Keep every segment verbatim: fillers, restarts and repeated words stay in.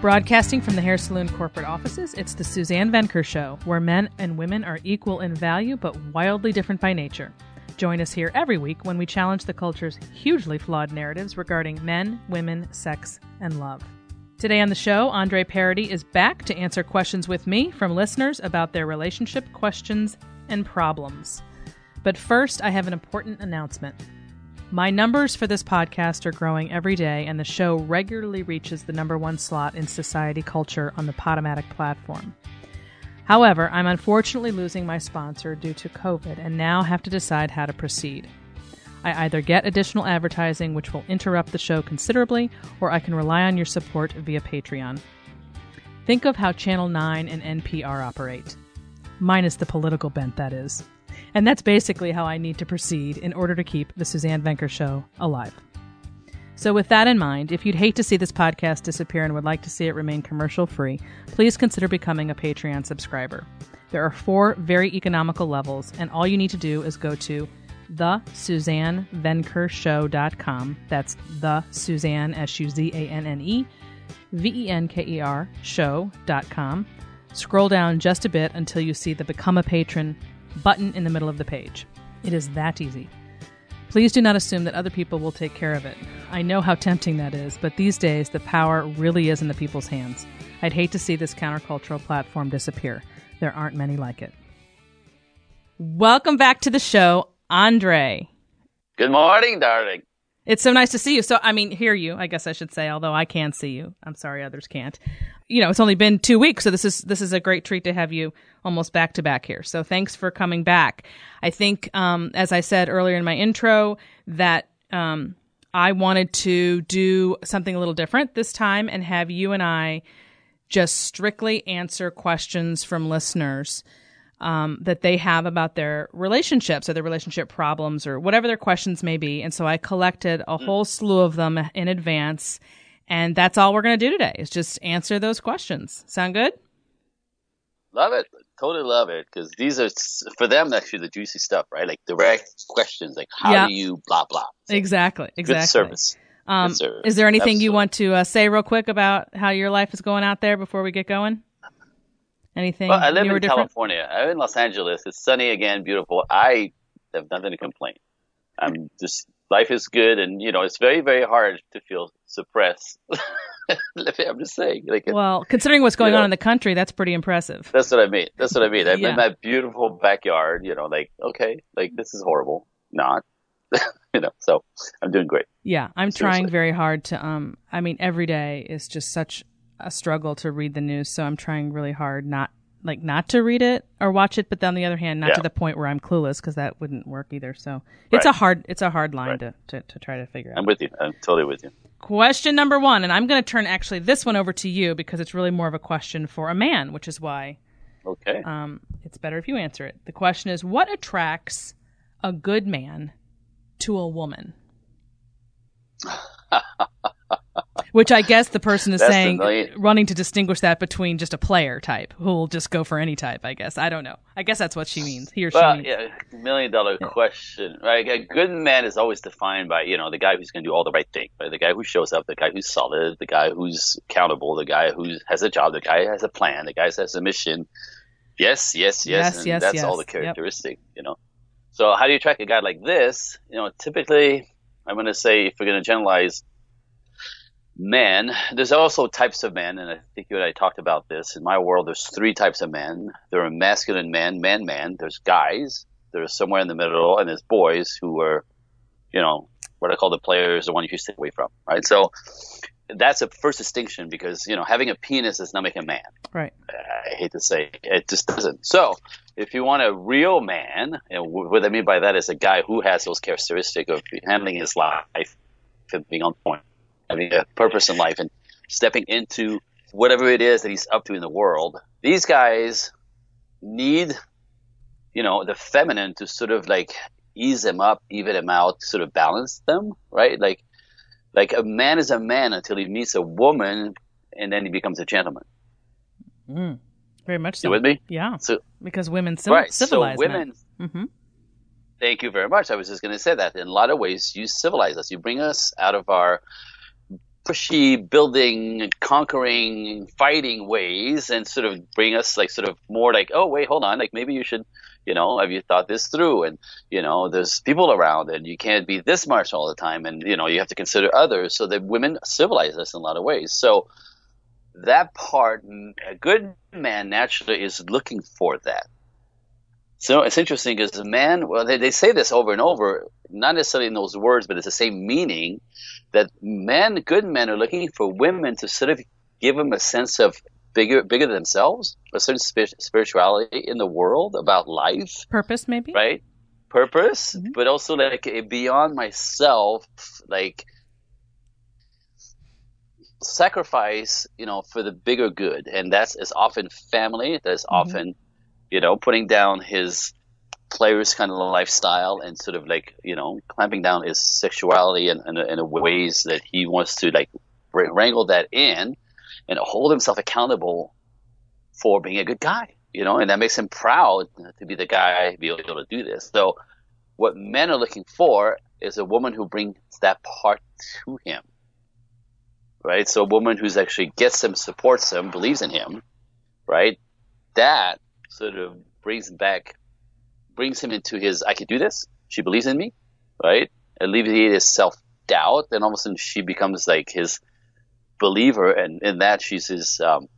Broadcasting from the Hair Saloon corporate offices, it's the Suzanne Venker Show, where men and women are equal in value but wildly different by nature. Join us here every week when we challenge the culture's hugely flawed narratives regarding men, women, sex, and love. Today on the show, Andre Parody is back to answer questions with me from listeners about their relationship questions and problems. But first, I have an important announcement. My numbers for this podcast are growing every day, and the show regularly reaches the number one slot in society culture on the Podomatic platform. However, I'm unfortunately losing my sponsor due to COVID and now have to decide how to proceed. I either get additional advertising, which will interrupt the show considerably, or I can rely on your support via Patreon. Think of how Channel nine and N P R operate. Minus the political bent, that is. And that's basically how I need to proceed in order to keep the Suzanne Venker Show alive. So with that in mind, if you'd hate to see this podcast disappear and would like to see it remain commercial-free, please consider becoming a Patreon subscriber. There are four very economical levels, and all you need to do is go to the suzanne venker show dot com. That's the Suzanne, S U Z A N N E, V E N K E R, show dot com. Scroll down just a bit until you see the Become a Patron button in the middle of the page. It is that easy. Please do not assume that other people will take care of it. I know how tempting that is, but these days the power really is in the people's hands. I'd hate to see this countercultural platform disappear. There aren't many like it. Welcome back to the show, Andre. Good morning, darling. It's so nice to see you. So, I mean, hear you, I guess I should say, although I can see you. I'm sorry others can't. You know, it's only been two weeks, so this is this is a great treat to have you almost back to back here. So thanks for coming back. I think, um, as I said earlier in my intro, that um, I wanted to do something a little different this time and have you and I just strictly answer questions from listeners um, that they have about their relationships or their relationship problems or whatever their questions may be. And so I collected a whole slew of them in advance. And that's all we're going to do today is just answer those questions. Sound good? Love it. Totally love it. Because these are, for them, actually the juicy stuff, right? Like direct questions, like how yeah. do you blah, blah. So exactly. Exactly. Good service. Um, good service. Is there anything Absolutely. you want to uh, say real quick about how your life is going out there before we get going? Anything Well, I live new or in different? California. I live in Los Angeles. It's sunny again, beautiful. I have nothing to complain. I'm just, life is good. And, you know, it's very, very hard to feel suppressed. I'm just saying. Like, well, considering what's going you know, on in the country, that's pretty impressive. That's what I mean. That's what I mean. I'm yeah. in my beautiful backyard, you know, like, okay, like this is horrible. Not, you know, so I'm doing great. Yeah, I'm Seriously. trying very hard to, um, I mean, every day is just such a struggle to read the news. So I'm trying really hard not, like, not to read it or watch it. But on the other hand, not yeah. to the point where I'm clueless because that wouldn't work either. So it's right. a hard, it's a hard line right. to, to, to try to figure out. I'm with you. I'm totally with you. Question number one, and I'm going to turn actually this one over to you because it's really more of a question for a man, which is why okay. um, it's better if you answer it. The question is, what attracts a good man to a woman? Which I guess the person is That's saying, million- running to distinguish that between just a player type who will just go for any type, I guess. I don't know. I guess that's what she means. He or she well, means. yeah, million dollar yeah. question. Right? A good man is always defined by, you know, the guy who's going to do all the right thing, right? The guy who shows up, the guy who's solid, the guy who's accountable, the guy who has a job, the guy who has a plan, the guy who has a mission. Yes, yes, yes. Yes, and yes, that's yes. all the characteristic, yep. you know. So how do you attract a guy like this? You know, typically, I'm going to say, if we're going to generalize men, there's also types of men, and I think you and I talked about this. In my world, there's three types of men. There are masculine men, man, man. There's guys. There's somewhere in the middle, and there's boys who are, you know, what I call the players, the one you should stay away from, right? So that's a first distinction because, you know, having a penis does not make a man. Right. I hate to say it, it just doesn't. So if you want a real man, and what I mean by that is a guy who has those characteristics of handling his life and being on point, having a purpose in life and stepping into whatever it is that he's up to in the world. These guys need, you know, the feminine to sort of like ease them up, even them out, sort of balance them, right? Like, like a man is a man until he meets a woman and then he becomes a gentleman. Mm, very much so. You with me? Yeah. So, because women civ- right, civilize so women, men. Mm-hmm. Thank you very much. I was just going to say that in a lot of ways, you civilize us. You bring us out of our pushy, building, conquering, fighting ways, and sort of bring us like sort of more like, oh wait, hold on, like maybe you should, you know, have you thought this through? And you know, there's people around, and you can't be this much all the time, and you know, you have to consider others. So that women civilize us in a lot of ways. So that part, a good man naturally is looking for that. So it's interesting because the man, well, they, they say this over and over, not necessarily in those words, but it's the same meaning, that men, good men are looking for women to sort of give them a sense of bigger bigger than themselves, a certain spir- spirituality in the world, about life. Purpose, maybe? Right? Purpose, mm-hmm. but also like a beyond myself, like sacrifice, you know, for the bigger good. And that's is often family, that's mm-hmm. often, you know, putting down his player's kind of lifestyle and sort of like, you know, clamping down his sexuality in, in, in ways that he wants to like wrangle that in and hold himself accountable for being a good guy, you know, and that makes him proud to be the guy, to be able to do this. So what men are looking for is a woman who brings that part to him, right? So a woman who's actually gets him, supports him, believes in him, right? That sort of brings him back, brings him into his, I can do this. She believes in me, right? Alleviate his self-doubt. Then all of a sudden she becomes like his believer, and in that she's his um,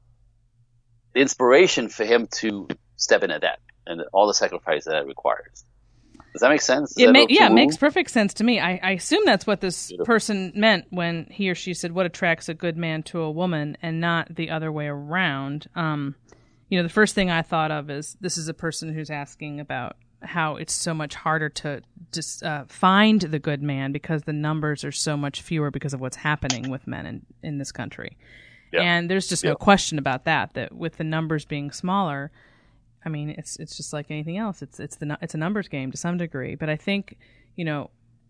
inspiration for him to step into that and all the sacrifice that it requires. Does that make sense? It ma- yeah, it makes perfect sense to me. I, I assume that's what this Beautiful. person meant when he or she said, what attracts a good man to a woman, and not the other way around. Um, you know, the first thing I thought of is this is a person who's asking about how it's so much harder to just uh, find the good man because the numbers are so much fewer because of what's happening with men in, in this country. Yeah. And there's just yeah. no question about that, that with the numbers being smaller, I mean, it's it's just like anything else. It's it's the it's a numbers game to some degree. But I think, you know,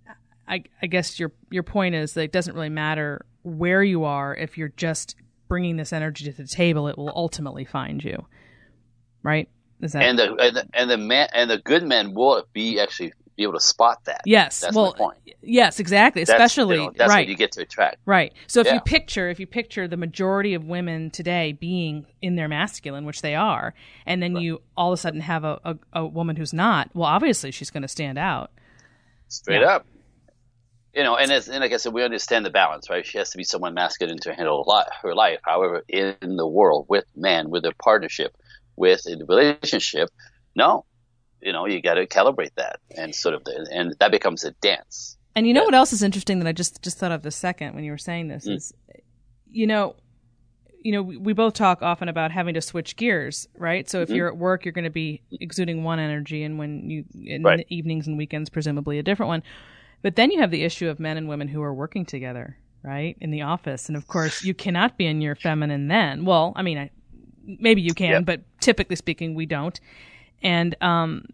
I I guess your your point is that it doesn't really matter where you are if you're just bringing this energy to the table. It will ultimately find you, right? Is that and the and the, and the man and the good men will be actually be able to spot that. Yes, that's well, my point. Yes, exactly. That's, Especially, you know, that's right. what you get to attract. Right. So if yeah. you picture, if you picture the majority of women today being in their masculine, which they are, and then right. you all of a sudden have a, a, a woman who's not, well, obviously she's going to stand out. Straight yeah. up. You know, and as and like I said, we understand the balance, right? She has to be someone masculine to handle her life. However, in the world with man, with a partnership, with a relationship, no. You know, you got to calibrate that, and sort of, the, and that becomes a dance. And you know yeah. what else is interesting that I just just thought of the second when you were saying this mm. is, you know, you know, we, we both talk often about having to switch gears, right? So if mm-hmm. you're at work, you're going to be exuding one energy, and when you in right. the evenings and weekends, presumably a different one. But then you have the issue of men and women who are working together, right, in the office, and of course, you cannot be in your feminine then. Well, I mean, I, maybe you can, yep. but typically speaking, we don't. And um,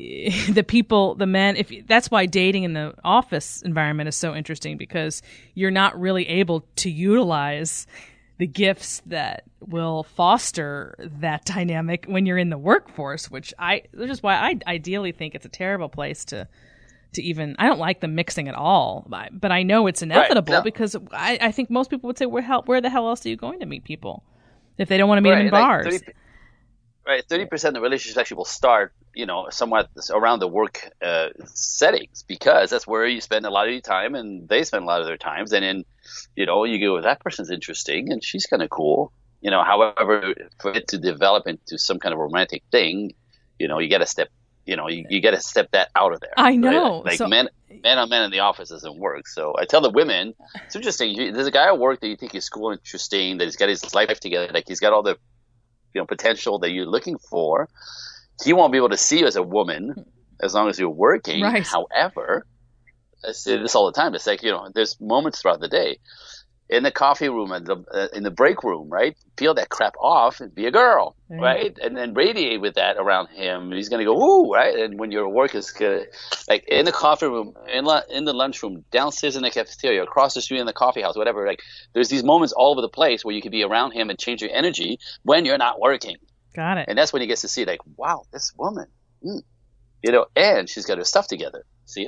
the people, the men, if that's why dating in the office environment is so interesting, because you're not really able to utilize the gifts that will foster that dynamic when you're in the workforce, which I, which is why I ideally think it's a terrible place to, to even, I don't like the mixing at all, but I know it's inevitable right, no. because I, I think most people would say, where, hell, where the hell else are you going to meet people if they don't want to meet right, them in like bars? thirty Right, thirty percent of the relationships actually will start, you know, somewhat around the work uh, settings, because that's where you spend a lot of your time, and they spend a lot of their times. And then, you know, you go, that person's interesting, and she's kind of cool, you know. However, for it to develop into some kind of romantic thing, you know, you got to step, you know, you, you got to step that out of there. I know, right? Like so- men, man on man in the office doesn't work. So I tell the women, it's interesting. There's a guy at work that you think is cool, and interesting, that he's got his life together, like he's got all the you know, potential that you're looking for. He won't be able to see you as a woman as long as you're working. Right. However, I say this all the time. It's like, you know, there's moments throughout the day in the coffee room and the, uh, in the break room, right? Peel that crap off and be a girl, right? right? And then radiate with that around him. He's going to go, ooh, right? And when your work is good, like in the coffee room, in, la- in the lunchroom, downstairs in the cafeteria, across the street in the coffee house, whatever, like there's these moments all over the place where you can be around him and change your energy when you're not working. Got it. And that's when he gets to see, like, wow, this woman, mm. you know, and she's got her stuff together. See it?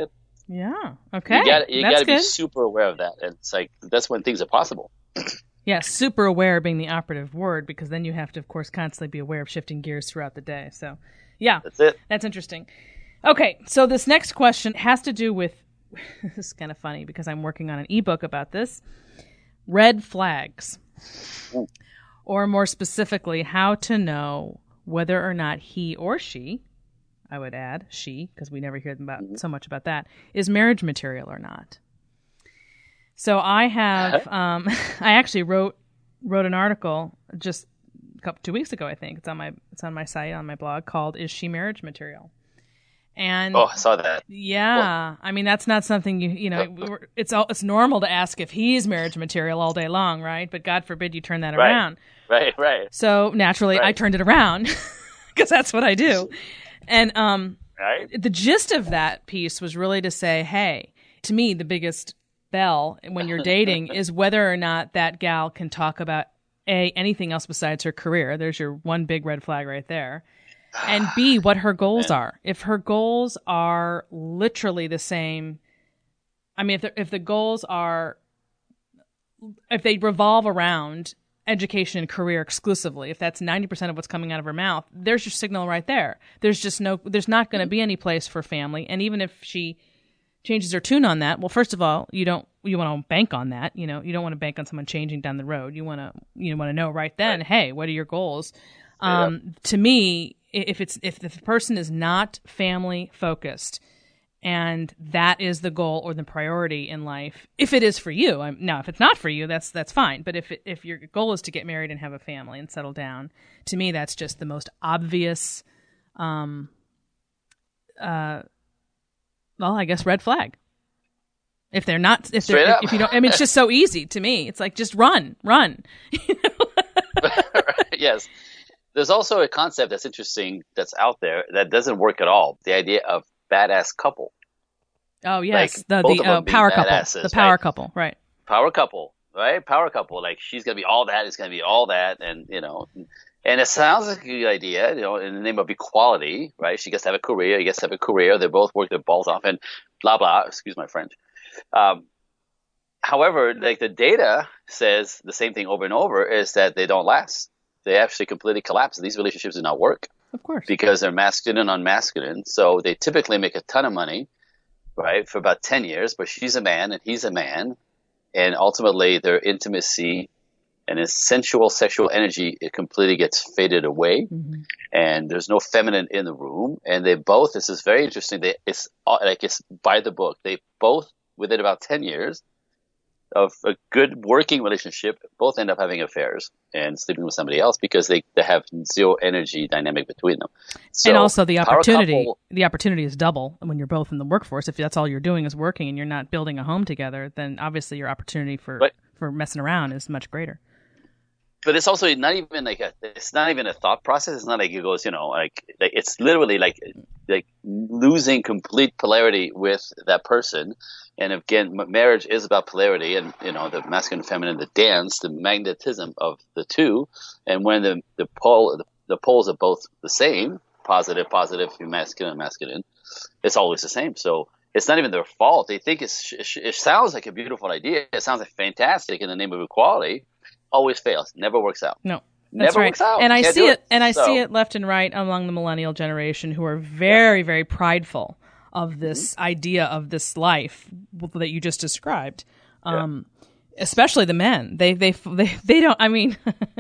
Yeah. Okay. You got you That's got to be good. super aware of that. It's like that's when things are possible. Yeah, super aware being the operative word, because then you have to, of course, constantly be aware of shifting gears throughout the day. So, yeah, That's it. That's interesting. Okay, so this next question has to do with, this is kind of funny because I'm working on an ebook about this, red flags. Ooh. Or more specifically, how to know whether or not he or she, I would add she, because we never hear about mm-hmm. so much about that, is marriage material or not. So I have, um, I actually wrote wrote an article just a couple two weeks ago. I think it's on my it's on my site on my blog called "Is She Marriage Material?" And oh, I saw that. Yeah, well, I mean that's not something you you know it's all, it's normal to ask if he's marriage material all day long, right? But God forbid you turn that right. around. Right, right. So naturally, right. I turned it around because that's what I do. And um, right. the gist of that piece was really to say, hey, to me, the biggest bell when you're dating is whether or not that gal can talk about A, anything else besides her career. There's your one big red flag right there. And B, what her goals Man. are. If her goals are literally the same, I mean, if the, if the goals are, if they revolve around education and career exclusively, if that's ninety percent of what's coming out of her mouth, there's your signal right there. There's just no, there's not going to be any place for family. And even if she changes her tune on that, well, first of all, you don't, you want to bank on that. You know, you don't want to bank on someone changing down the road. You want to, you want to know right then, right. hey, what are your goals? Um, yeah. To me, if it's, if the person is not family focused and that is the goal or the priority in life, if it is for you, I'm, now, if it's not for you, that's, that's fine. But if, it, if your goal is to get married and have a family and settle down, to me, that's just the most obvious, um, uh, well, I guess red flag. If they're not, if they're, if, if you don't, I mean, it's just so easy to me. It's like, just run, run. Yes. There's also a concept that's interesting that's out there that doesn't work at all. The idea of badass couple. Oh, yes. Like, the both the of uh, them being power couple. badasses, The power right? couple, right. Power couple, right? Power couple. Like, she's going to be all that, it's going to be all that. And, you know, and it sounds like a good idea, you know, in the name of equality, right? She gets to have a career, he gets to have a career. They both work their balls off and blah, blah. Excuse my French. Um, however, like the data says the same thing over and over is that they don't last. They actually completely collapse. These relationships do not work. Of course. Because they're masculine on masculine. So they typically make a ton of money, right, for about ten years, but she's a man and he's a man. And ultimately their intimacy and his sensual sexual energy, it completely gets faded away. Mm-hmm. And there's no feminine in the room. And they both, this is very interesting. They, it's like, it's by the book. They both, within about ten years of a good working relationship, both end up having affairs and sleeping with somebody else because they, they have zero energy dynamic between them. So, and also the opportunity, couple, the opportunity is double when you're both in the workforce. If that's all you're doing is working and you're not building a home together, then obviously your opportunity for, but, for messing around is much greater. But it's also not even like a, it's not even a thought process. It's not like it goes, you know, like, like it's literally like, like losing complete polarity with that person. And again, marriage is about polarity and, you know, the masculine and feminine, the dance, the magnetism of the two. And when the, the pole, the, the poles are both the same, positive, positive, masculine, masculine, it's always the same. So it's not even their fault. They think it's, it sounds like a beautiful idea. It sounds like fantastic in the name of equality. Always fails. Never works out. No. That's Never right. works out. And I see it, it, and I so. see it left and right among the millennial generation who are very, yeah. very prideful of this mm-hmm. idea of this life that you just described. Um, yeah. Especially the men. They, they, they, they don't, I mean,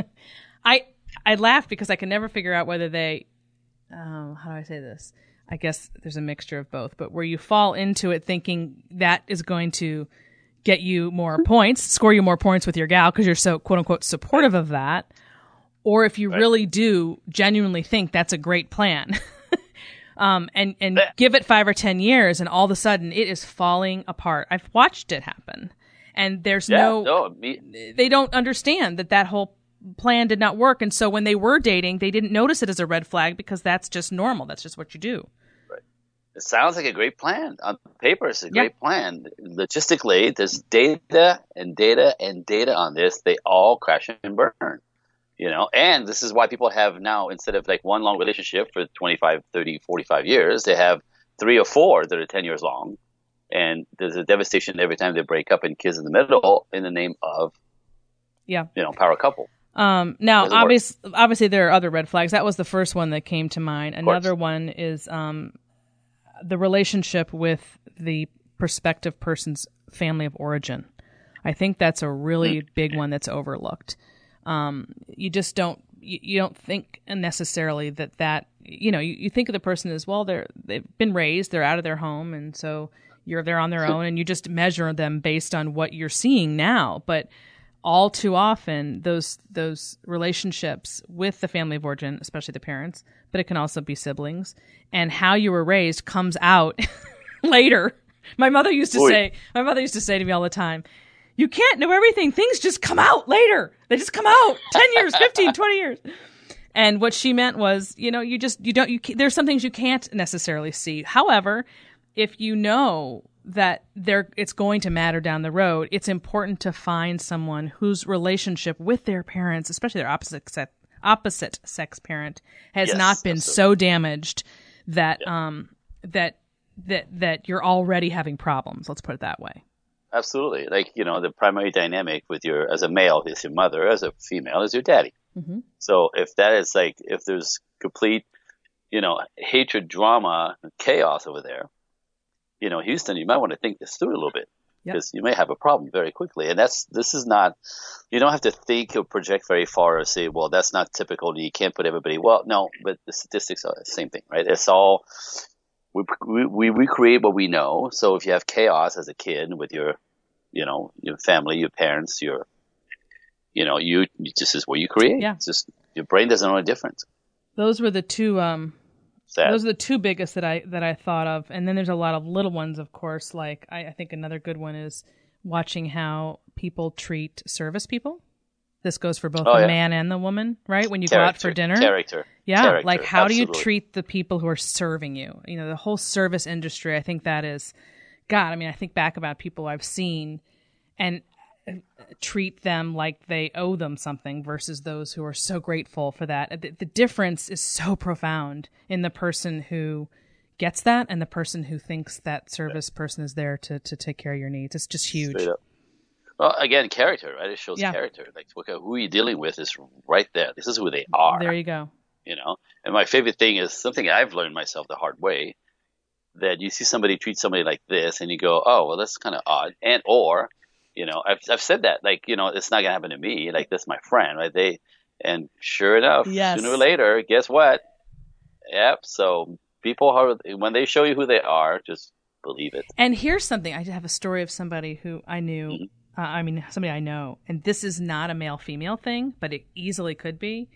I, I laugh because I can never figure out whether they, um, how do I say this? I guess there's a mixture of both, but where you fall into it thinking that is going to get you more points, score you more points with your gal because you're so quote unquote supportive of that. Or if you right. really do genuinely think that's a great plan. um, and, and give it five or ten years and all of a sudden it is falling apart. I've watched it happen and there's yeah, no, no me- they don't understand that that whole plan did not work. And so when they were dating, they didn't notice it as a red flag because that's just normal. That's just what you do. It sounds like a great plan. On paper, it's a great yep. plan. Logistically, there's data and data and data on this. They all crash and burn, you know, and this is why people have now, instead of like one long relationship for twenty-five, thirty, forty-five years, they have three or four that are ten years long, And there's a devastation every time they break up, and kids in the middle in the name of, yeah, you know, power couple. Um, now, obvious, obviously, there are other red flags. That was the first one that came to mind. Another one is um, the relationship with the prospective person's family of origin. I think that's a really mm. big one that's overlooked. Um, you just don't you, you don't think necessarily that that you know you, you think of the person as well. They're they've been raised, they're out of their home, and so you're they're on their own, and you just measure them based on what you're seeing now. But all too often, those those relationships with the family of origin, especially the parents, but it can also be siblings, and how you were raised comes out later. My mother used to Boy. say, my mother used to say to me all the time, you can't know everything. Things just come out later. They just come out ten years, fifteen, twenty years. And what she meant was, you know, you just, you don't, you, there's some things you can't necessarily see. However, if you know that there, it's going to matter down the road, it's important to find someone whose relationship with their parents, especially their opposite sex, opposite sex parent, has yes, not been absolutely. so damaged that, yeah. um, that, that, that you're already having problems. Let's put it that way. Absolutely. Like, you know, the primary dynamic with your, as a male is your mother, as a female is your daddy. Mm-hmm. So if that is like, if there's complete, you know, hatred, drama, chaos over there, you know, Houston, you might want to think this through a little bit because yep. you may have a problem very quickly. And that's, this is not, you don't have to think or project very far or say, well, that's not typical. You can't put everybody, well, no, but the statistics are the same thing, right? It's all, we, we, we recreate what we know. So if you have chaos as a kid with your, you know, your family, your parents, your, you know, you, this is what you create. Yeah. It's just, your brain doesn't know a difference. Those were the two, um, Sad. Those are the two biggest that I that I thought of, and then there's a lot of little ones, of course. Like I, I think another good one is watching how people treat service people. This goes for both oh, the yeah. man and the woman, right? When you character, go out for dinner, character, yeah. Character, like how absolutely. do you treat the people who are serving you? You know, the whole service industry. I think that is, God. I mean, I think back about people I've seen, and treat them like they owe them something versus those who are so grateful for that. The, the difference is so profound in the person who gets that and the person who thinks that service person is there to, to take care of your needs. It's just huge. Well, again, character, right? It shows yeah. character. Like, look at who you're dealing with is right there. This is who they are. There you go. You know, and my favorite thing is something I've learned myself the hard way, that you see somebody treat somebody like this and you go, oh, well, that's kind of odd. And, or, you know, I've I've said that, like, you know, it's not gonna happen to me. Like, that's my friend, right? They, and sure enough, yes. sooner or later, guess what? Yep. So people are, when they show you who they are, just believe it. And here's something. I have a story of somebody who I knew. Mm-hmm. Uh, I mean, somebody I know, and this is not a male female thing, but it easily could be.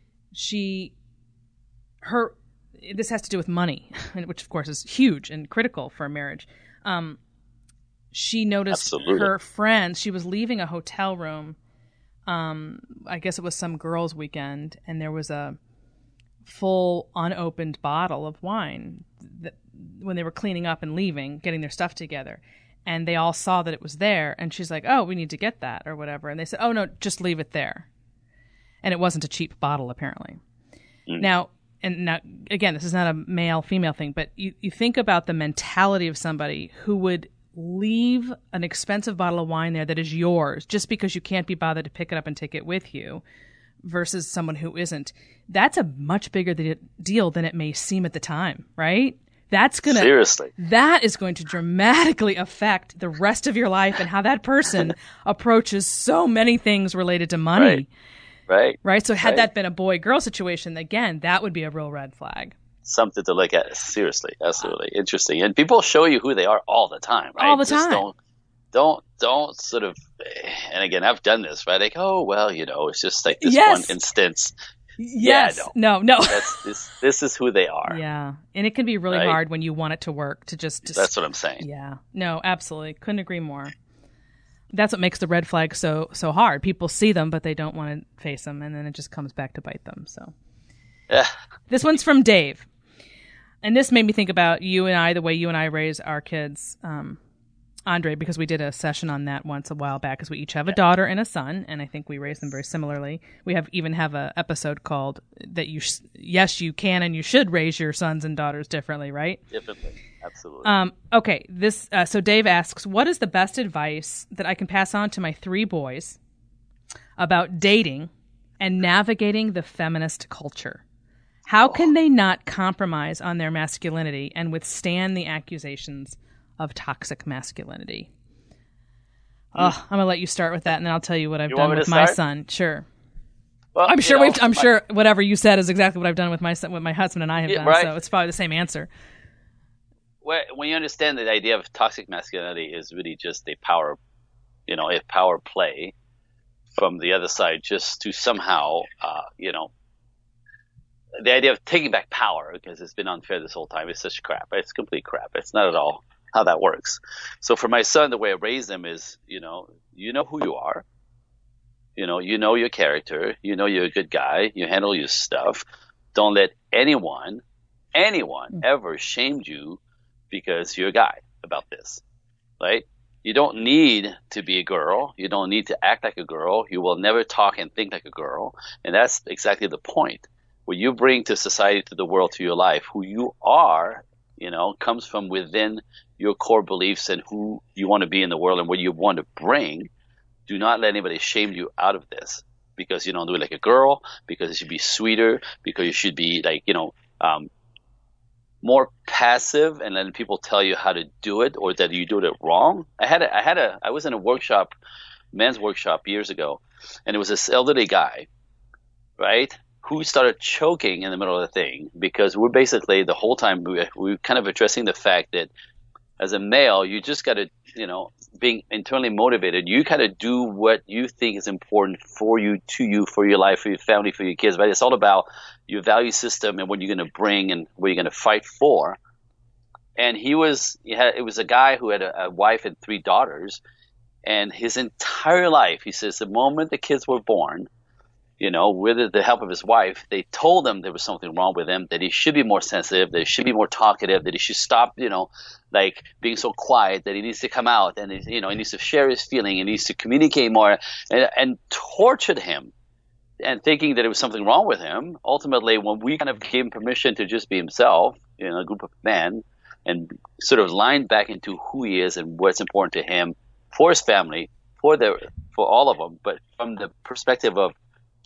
She, her, this has to do with money, which of course is huge and critical for a marriage. Um. She noticed Absolutely. her friends, she was leaving a hotel room. Um, I guess it was some girls' weekend, and there was a full unopened bottle of wine that, when they were cleaning up and leaving, getting their stuff together. And they all saw that it was there, and she's like, oh, we need to get that or whatever. And they said, oh, no, just leave it there. And it wasn't a cheap bottle, apparently. Mm. Now, and now, again, this is not a male-female thing, but you, you think about the mentality of somebody who would leave an expensive bottle of wine there that is yours just because you can't be bothered to pick it up and take it with you versus someone who isn't. That's a much bigger de- deal than it may seem at the time, right? That's going to seriously. That is going to dramatically affect the rest of your life and how that person approaches so many things related to money. Right. Right. Right. So had right. that been a boy-girl situation, again, that would be a real red flag. Something to look at. Seriously, absolutely interesting. And people show you who they are all the time, right? All the Just time. Don't, don't, don't sort of. And again, I've done this, right? Like, oh well, you know, it's just like this yes. one instance. Yes. Yeah, no, no, no. That's, this, this is who they are. Yeah, and it can be really right? hard when you want it to work to just, just. That's what I'm saying. Yeah. No, absolutely. Couldn't agree more. That's what makes the red flag so so hard. People see them, but they don't want to face them, and then it just comes back to bite them. So. Yeah. This one's from Dave. And this made me think about you and I, the way you and I raise our kids, um, Andre, because we did a session on that once a while back, because we each have a daughter and a son, and I think we raise them very similarly. We have even have a episode called that you, sh- yes, you can and you should raise your sons and daughters differently, right? Differently, absolutely. Um, okay, this. Uh, so Dave asks, what is the best advice that I can pass on to my three boys about dating and navigating the feminist culture? How can they not compromise on their masculinity and withstand the accusations of toxic masculinity? Oh, I'm gonna let you start with that, and then I'll tell you what I've You done want me with to my start? son. Sure. Well, I'm sure you know, we've. I'm my- sure whatever you said is exactly what I've done with my son, what my husband and I have Yeah, done. right. So it's probably the same answer. When when you understand that the idea of toxic masculinity is really just a power, you know, a power play from the other side, just to somehow, uh, you know, the idea of taking back power, because it's been unfair this whole time, is such crap. It's complete crap. It's not at all how that works. So for my son, the way I raised him is, you know, you know who you are. You know, you know your character. You know you're a good guy. You handle your stuff. Don't let anyone, anyone ever shame you because you're a guy about this, right? You don't need to be a girl. You don't need to act like a girl. You will never talk and think like a girl. And that's exactly the point. What you bring to society, to the world, to your life, who you are, you know, comes from within your core beliefs and who you want to be in the world and what you want to bring. Do not let anybody shame you out of this because you don't do it like a girl, because it should be sweeter, because you should be like, you know, um, more passive and letting people tell you how to do it or that you do it wrong. I had a, I had a, I was in a workshop, men's workshop years ago, and it was this elderly guy, right, who started choking in the middle of the thing because we're basically the whole time we we're kind of addressing the fact that as a male, you just got to, you know, being internally motivated, you kind of do what you think is important for you, to you, for your life, for your family, for your kids, right? It's all about your value system and what you're going to bring and what you're going to fight for. And he was, he had, it was a guy who had a, a wife and three daughters, and his entire life, he says, the moment the kids were born, you know, with the help of his wife, they told him there was something wrong with him, that he should be more sensitive, that he should be more talkative, that he should stop, you know, like being so quiet, that he needs to come out and, you know, he needs to share his feeling, he needs to communicate more, and, and tortured him and thinking that there was something wrong with him. Ultimately, when we kind of gave him permission to just be himself, you know, a group of men, and sort of lined back into who he is and what's important to him, for his family, for the, for all of them, but from the perspective of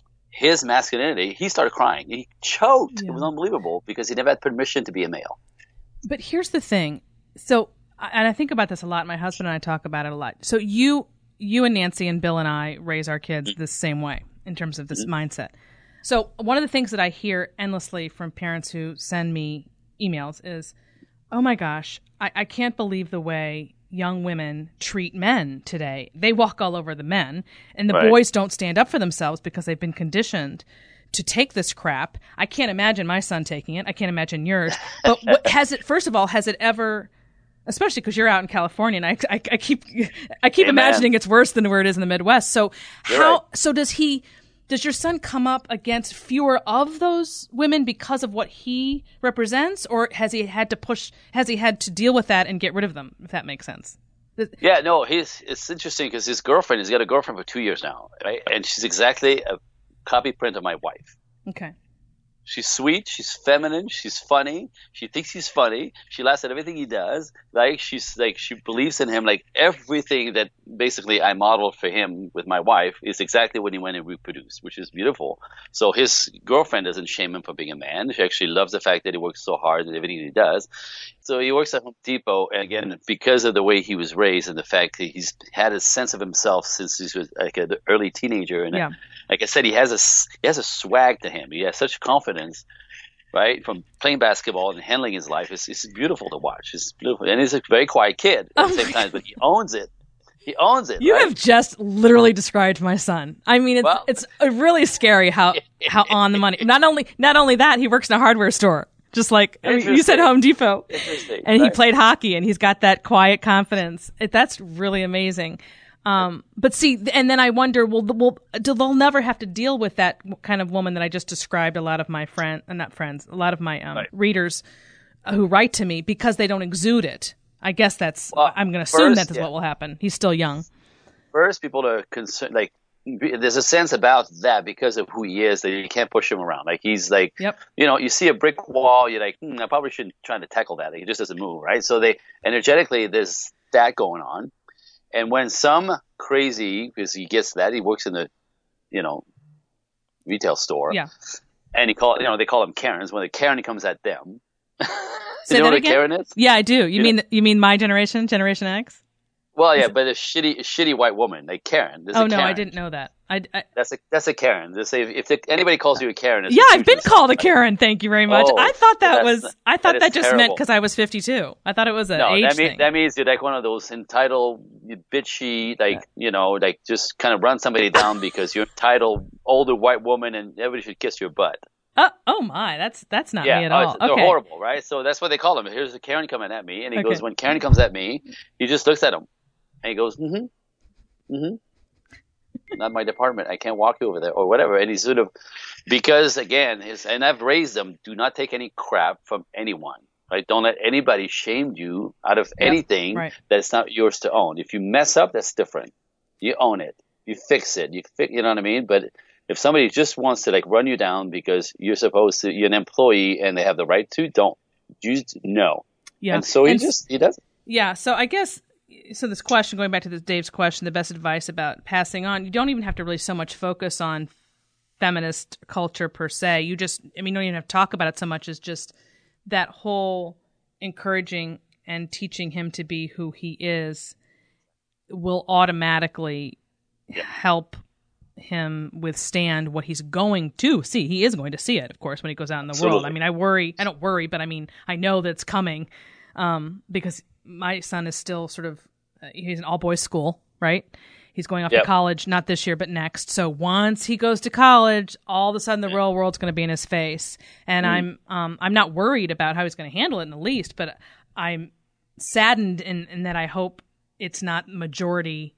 his masculinity, he started crying. He choked. Yeah. It was unbelievable because he never had permission to be a male. But here's the thing. So, and I think about this a lot. My husband and I talk about it a lot. So you, you and Nancy and Bill and I raise our kids the same way in terms of this mm-hmm. mindset. So one of the things that I hear endlessly from parents who send me emails is, oh my gosh, I, I can't believe the way young women treat men today. They walk all over the men, and the right. boys don't stand up for themselves because they've been conditioned to take this crap. I can't imagine my son taking it. I can't imagine yours. But what, has it, first of all, has it ever, especially because you're out in California, and I, I, I keep, I keep Amen. imagining it's worse than where it is in the Midwest. So You're how, right. so does he, does your son come up against fewer of those women because of what he represents, or has he had to push, has he had to deal with that and get rid of them, if that makes sense? Yeah, no, he's, it's interesting because his girlfriend, he's got a girlfriend for two years now, right? And she's exactly a copy print of my wife. Okay. She's sweet. She's feminine. She's funny. She thinks he's funny. She laughs at everything he does. Like she's like she believes in him. Like everything that basically I modeled for him with my wife is exactly what he went and reproduced, which is beautiful. So his girlfriend doesn't shame him for being a man. She actually loves the fact that he works so hard and everything he does. So he works at Home Depot, and again, because of the way he was raised and the fact that he's had a sense of himself since he was like an early teenager, and yeah. like I said, he has a he has a swag to him. He has such confidence, right? From playing basketball and handling his life, it's, it's beautiful to watch. It's beautiful, and he's a very quiet kid at oh the same time, but he owns it. He owns it. You right? have just literally described my son. I mean, it's well, it's really scary how how on the money. Not only not only that, he works in a hardware store. Just like I mean, you said, Home Depot, and he right. played hockey, and he's got that quiet confidence. It, that's really amazing. Um, but see, and then I wonder, will, will, do they'll never have to deal with that kind of woman that I just described? A lot of my friend, uh, not friends, a lot of my um, right. readers uh, who write to me because they don't exude it. I guess that's. Well, I'm going to assume first, that is yeah. what will happen. He's still young. First, people are concerned, like there's a sense about that because of who he is that you can't push him around. Like he's like, Yep. you know, you see a brick wall, you're like, hmm, I probably shouldn't try to tackle that. He just doesn't move, right? So they energetically, there's that going on. And when some crazy, because he gets that, he works in the, you know, retail store. Yeah. And he call, you know, they call them Karens. When the Karen comes at them, Say you know that what again? a Karen is? Yeah, I do. You, You mean know? you mean my generation, Generation X? Well, yeah, but a shitty, a shitty white woman, like Karen. There's Oh a no, Karen. I didn't know that. I, I That's a that's a Karen. They say if, if anybody calls you a Karen, it's yeah, a I've been future called a sign. Karen. Thank you very much. Oh, I thought that that's- was. I thought that that, is just meant terrible. because I was fifty-two. I thought it was an No, age that means thing. that means you're like one of those entitled, bitchy, like you know, like just kind of run somebody down because you're entitled, older white woman, and everybody should kiss your butt. Uh, oh my, that's that's not Yeah, me at oh, all. it's- they're Okay. horrible, right? So that's what they call him. Here's a Karen coming at me, and he Okay. goes, when Karen comes at me, he just looks at him, and he goes, mm-hmm, mm-hmm. Not my department. I can't walk you over there or whatever. And he's sort of, because again, his, and I've raised them, do not take any crap from anyone, right? Don't let anybody shame you out of Yep, anything right. that's not yours to own. If you mess up, that's different. You own it. You fix it. You fi- you know what I mean? But if somebody just wants to like run you down because you're supposed to, you're an employee and they have the right to, don't. Just no. Yeah. And so he And just, he does it. Yeah, so I guess so this question, going back to this Dave's question, the best advice about passing on, you don't even have to really so much focus on feminist culture per se. You just, I mean, you don't even have to talk about it so much as just that whole encouraging and teaching him to be who he is will automatically help him withstand what he's going to see. He is going to see it, of course, when he goes out in the Absolutely. world. I mean, I worry, I don't worry, but I mean, I know that it's coming um, because my son is still sort of, uh, he's in all boys school, right? He's going off Yep. to college, not this year, but next. So once he goes to college, all of a sudden the real world's going to be in his face. And I'm, um, I'm not worried about how he's going to handle it in the least, but I'm saddened in, in that I hope it's not majority,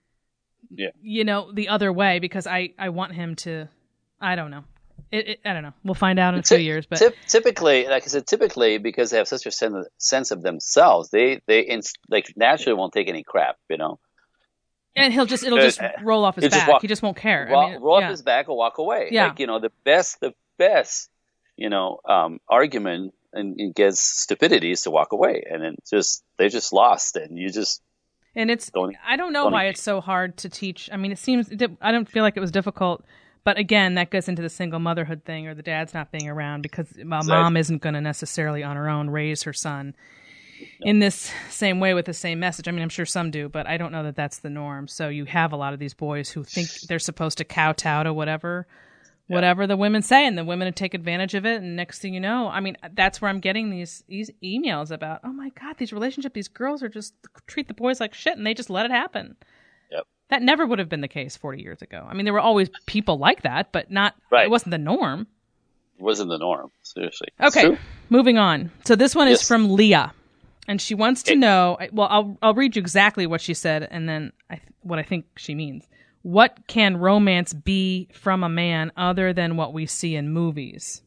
Yeah. you know, the other way, because I, I want him to, I don't know. It, it, I don't know. We'll find out in a few Ty- years, but typ- typically, like I said, typically because they have such a sen- sense of themselves, they they ins- like naturally won't take any crap, you know. and he'll just, it'll Uh, just roll off his he'll just back. walk- he just won't care. Roll, I mean, roll yeah. up his back or walk away. Yeah. Like you know, the best, the best, you know, um, argument and against stupidity is to walk away, and then just they're just lost, and you just And it's, Don't- I don't know don't why e- it's so hard to teach. I mean, it seems, I don't feel like it was difficult, but again, that goes into the single motherhood thing or the dad's not being around because a mom isn't going to necessarily on her own raise her son in this same way with the same message. I mean, I'm sure some do, but I don't know that that's the norm. So you have a lot of these boys who think they're supposed to kowtow to whatever, whatever the women say, and the women take advantage of it. And next thing you know, I mean, that's where I'm getting these, these emails about, oh my God, these relationships, these girls are just treat the boys like shit and they just let it happen. Yep. That never would have been the case forty years ago. I mean, there were always people like that, but not, Right. it wasn't the norm. it wasn't the norm. Seriously. It's Okay, true. moving on. So this one is Yes. from Leah, and she wants to Okay. know. Well, I'll I'll read you exactly what she said, and then I, what I think she means. What can romance be from a man other than what we see in movies?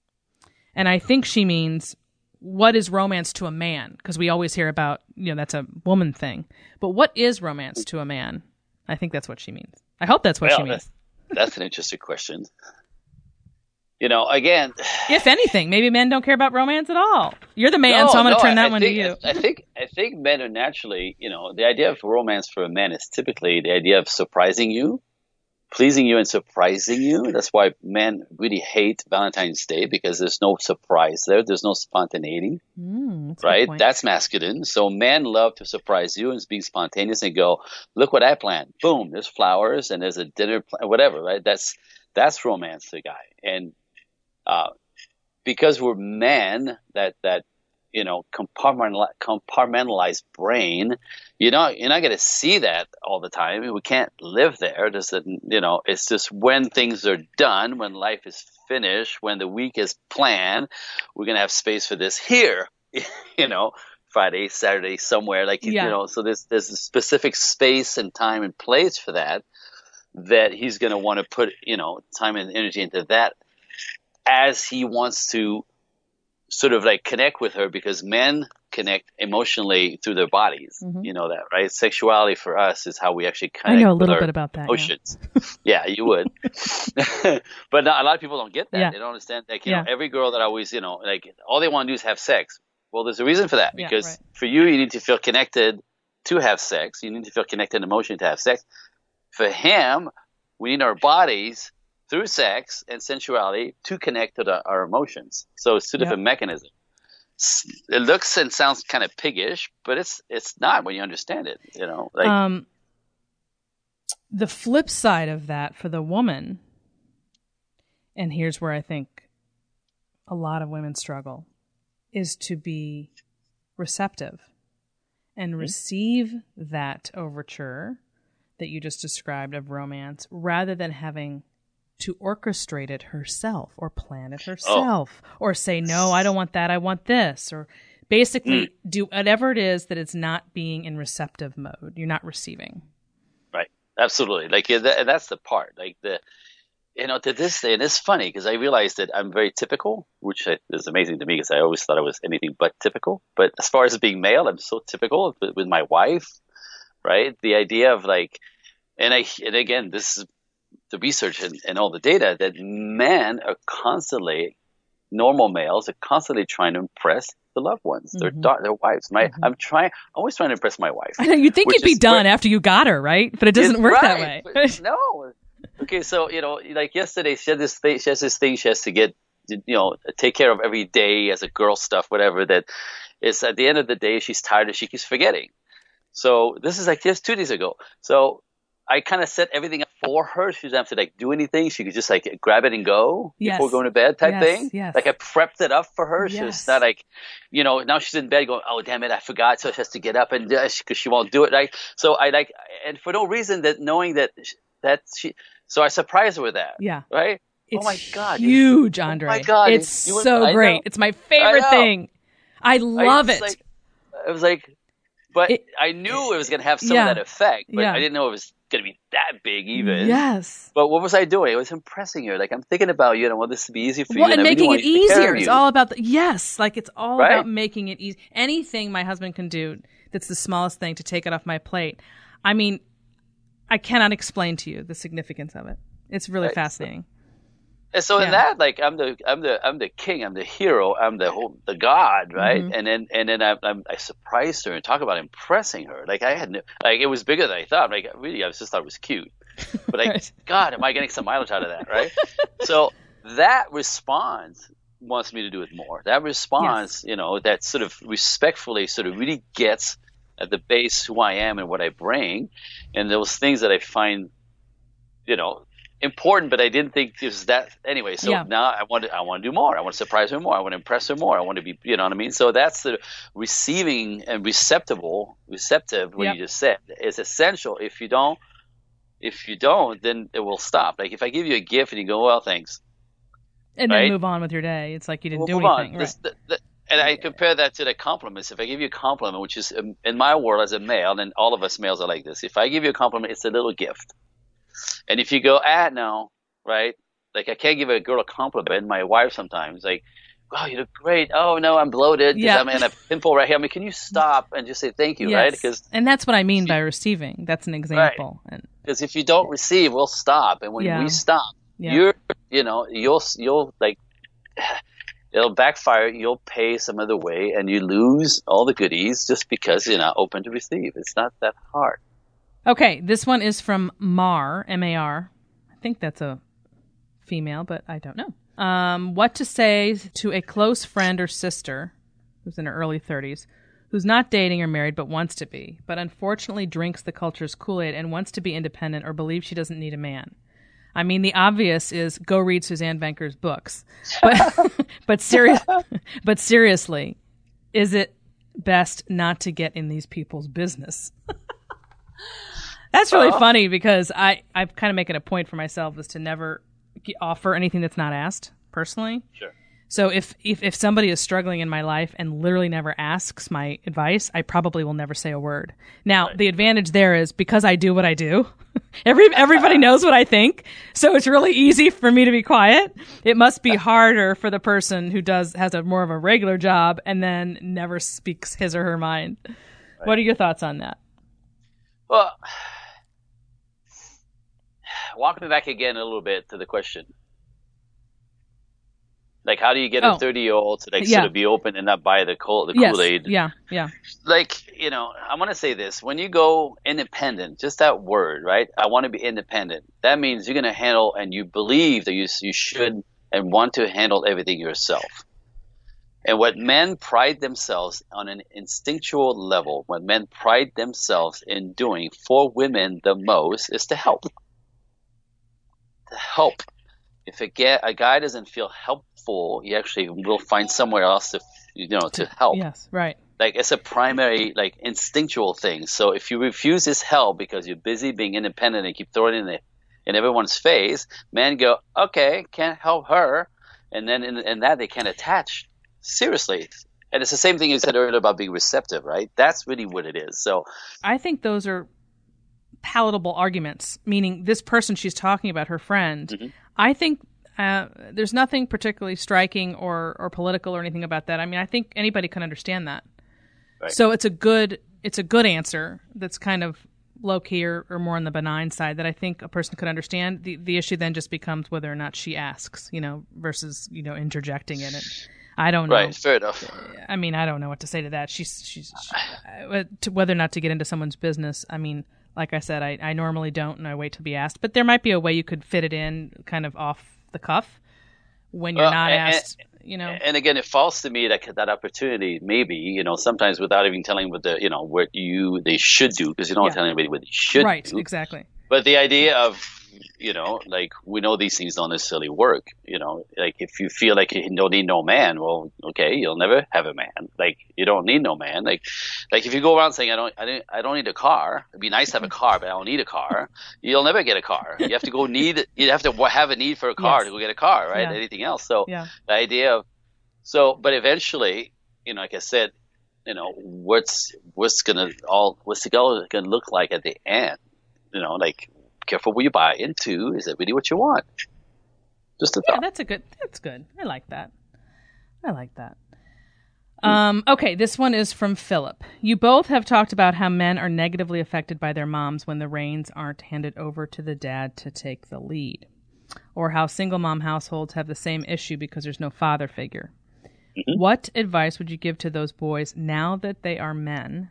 And I think she means, what is romance to a man? Because we always hear about, you know, that's a woman thing. But what is romance to a man? I think that's what she means. I hope that's what Well, she means. That's an interesting question. You know, again, If anything, maybe men don't care about romance at all. You're the man, no, so I'm going to no, turn that I one think, to you. I think I think men are naturally, you know, the idea of romance for a man is typically the idea of surprising you, pleasing you, and surprising you. That's why men really hate Valentine's Day, because there's no surprise there. There's no spontaneity, Mm, that's a good right? point. That's masculine. So men love to surprise you and being spontaneous and go, look what I planned. Boom, there's flowers and there's a dinner, pl- whatever, right? That's that's romance to a guy. And uh, because we're men, that that you know compartmentalized, compartmentalized brain, you know, you're not going to see that all the time. We can't live there. Just that, you know, it's just when things are done, when life is finished, when the week is planned, we're going to have space for this here. You know, Friday, Saturday, somewhere like Yeah. you know. So there's there's a specific space and time and place for that. That he's going to want to put you know time and energy into that, as he wants to sort of like connect with her, because men connect emotionally through their bodies. Mm-hmm. You know that, right? Sexuality for us is how we actually connect. I know a with little our bit about that. Emotions. Yeah, yeah you would. But not, a lot of people don't get that. Yeah. They don't understand. Like, you Yeah. know, every girl that I always, you know, like all they want to do is have sex. Well, there's a reason for that, Yeah, because right. for you, you need to feel connected to have sex. You need to feel connected emotionally to have sex. For him, we need our bodies through sex and sensuality to connect to the, our emotions. So it's two Yep. different mechanisms. It looks and sounds kind of piggish, but it's it's not when you understand it. You know, like um, the flip side of that for the woman, and here's where I think a lot of women struggle, is to be receptive and mm-hmm. receive that overture that you just described of romance, rather than having to orchestrate it herself or plan it herself oh. or say, no, I don't want that, I want this, or basically mm. do whatever it is that it's not being in receptive mode. You're not receiving. Right. Absolutely. Like, that, that's the part. Like, the, you know, to this day, and it's funny because I realized that I'm very typical, which is amazing to me because I always thought I was anything but typical. But as far as being male, I'm so typical with, with my wife, right? The idea of like, and I, and again, this is the research and, and all the data, that men are constantly, normal males are constantly trying to impress the loved ones, their mm-hmm. da- their wives. My, mm-hmm. I'm trying, I'm always trying to impress my wife. I know you'd think you'd be done where, after you got her, right? But it doesn't work right, that way. No. Okay, so you know, like yesterday, she had this thing. She has this thing. She has to get, you know, take care of every day as a girl stuff, whatever. That is at the end of the day, she's tired and she keeps forgetting. So this is like just two days ago. So I kind of set everything up for her. She doesn't have to like do anything. She could just like grab it and go yes. before going to bed type yes, thing. Yes. Like I prepped it up for her. Yes. She's not like, you know, now she's in bed going, oh, damn it, I forgot. So she has to get up and because uh, she won't do it. Right. So I like, and for no reason, that knowing that, that she, so I surprised her with that. Yeah. Right. It's oh my God. huge, Andre. Oh my God. It's you, you so were, great. It's my favorite I thing. I love I, it. Like, it was like, but it, I knew it was going to have some yeah, of that effect, but yeah. I didn't know it was going to be that big even. Yes. But what was I doing? I was impressing her. Like, I'm thinking about you and I want this to be easy for well, you. And, and making really it easier. It's you. all about the, yes. Like it's all right? about making it easy. Anything my husband can do that's the smallest thing to take it off my plate. I mean, I cannot explain to you the significance of it. It's really right. fascinating. And so yeah. in that, like, I'm the, I'm the, I'm the king, I'm the hero, I'm the whole, the god, right? Mm-hmm. And then, and then I, I'm, I surprised her and talk about impressing her. Like I had, no, like it was bigger than I thought. Like really, I just thought it was cute. But like, right. God, am I getting some mileage out of that, right? So that response wants me to do it more. That response, yes. you know, that sort of respectfully sort of really gets at the base who I am and what I bring, and those things that I find, you know, important, but I didn't think it was that anyway. So yeah. now I want to, I want to do more. I want to surprise her more. I want to impress her more. I want to be, you know what I mean? So that's the receiving and receptible, receptive. What yep. you just said is essential. If you don't, if you don't, then it will stop. Like if I give you a gift and you go, well, thanks, and right? then move on with your day. It's like you didn't we'll do anything. Right. This, the, the, and I compare that to the compliments. If I give you a compliment, which is in my world as a male, and all of us males are like this. If I give you a compliment, it's a little gift. And if you go, ah, no, right? Like I can't give a girl a compliment. My wife sometimes like, oh, you look great. Oh, no, I'm bloated because yeah. I'm in a pimple right here. I mean, can you stop and just say thank you, yes. right? Because and that's what I mean by receiving. That's an example. Right. Because if you don't receive, we'll stop. And when yeah. we stop, yeah. you're, you know, you'll, you'll like, it'll backfire. You'll pay some other way and you lose all the goodies just because you're not open to receive. It's not that hard. Okay, this one is from Mar, M A R. I think that's a female, but I don't know. Um, what to say to a close friend or sister who's in her early thirties, who's not dating or married but wants to be, but unfortunately drinks the culture's Kool-Aid and wants to be independent or believes she doesn't need a man. I mean, the obvious is go read Suzanne Venker's books. But, but, serious, but seriously, is it best not to get in these people's business? That's really uh, funny because I, I'm kind of making a point for myself is to never offer anything that's not asked personally. Sure. So if, if, if somebody is struggling in my life and literally never asks my advice, I probably will never say a word. Now, right. the advantage there is because I do what I do, Every everybody knows what I think, so it's really easy for me to be quiet. It must be harder for the person who does has a more of a regular job and then never speaks his or her mind. Right. What are your thoughts on that? Well, walk me back again a little bit to the question. Like, how do you get oh. a thirty-year-old to like yeah. sort of be open and not buy the Kool the yes. Kool-Aid? Yeah, yeah. Like, you know, I want to say this. When you go independent, just that word, right? I want to be independent. That means you're going to handle and you believe that you you should and want to handle everything yourself. And what men pride themselves on an instinctual level, what men pride themselves in doing for women the most is to help. To help. If a, get, a guy doesn't feel helpful, he actually will find somewhere else to, you know, to help. Yes, right. Like, it's a primary, like, instinctual thing. So if you refuse his help because you're busy being independent and keep throwing it in, the, in everyone's face, men go, okay, can't help her. And then in, in that, they can't attach. Seriously. And it's the same thing you said earlier about being receptive, right? That's really what it is. So I think those are palatable arguments, meaning this person she's talking about, her friend, mm-hmm. I think uh, there's nothing particularly striking or, or political or anything about that. I mean, I think anybody can understand that. Right. So it's a good it's a good answer that's kind of low key or, or more on the benign side that I think a person could understand. The the issue then just becomes whether or not she asks, you know, versus, you know, interjecting in it. I don't know. Right, fair enough. I mean, I don't know what to say to that. She's she's she, to, whether or not to get into someone's business. I mean, like I said, I, I normally don't, and I wait to be asked. But there might be a way you could fit it in, kind of off the cuff, when you're well, not and, asked. You know, and again, it falls to me that that opportunity, maybe, you know, sometimes without even telling what the, you know, what you they should do, because you don't yeah. tell anybody what they should right, do. Right, exactly. But the idea of, you know, like, we know these things don't necessarily work. You know, like, if you feel like you don't need no man, well, okay, you'll never have a man. Like, you don't need no man. Like, like if you go around saying I don't, I don't, I don't need a car. It'd be nice to have a car, but I don't need a car. You'll never get a car. You have to go need. You have to have a need for a car yes. to go get a car, right? Yeah. Anything else. So yeah. the idea of so, but eventually, you know, like I said, you know, what's what's gonna all what's the goal gonna look like at the end? You know, like, careful what you buy into. Is that really what you want? Just a yeah, thought. that's a good. That's good. I like that. I like that. Um, okay, this one is from Philip. You both have talked about how men are negatively affected by their moms when the reins aren't handed over to the dad to take the lead, or how single mom households have the same issue because there's no father figure. Mm-hmm. What advice would you give to those boys now that they are men,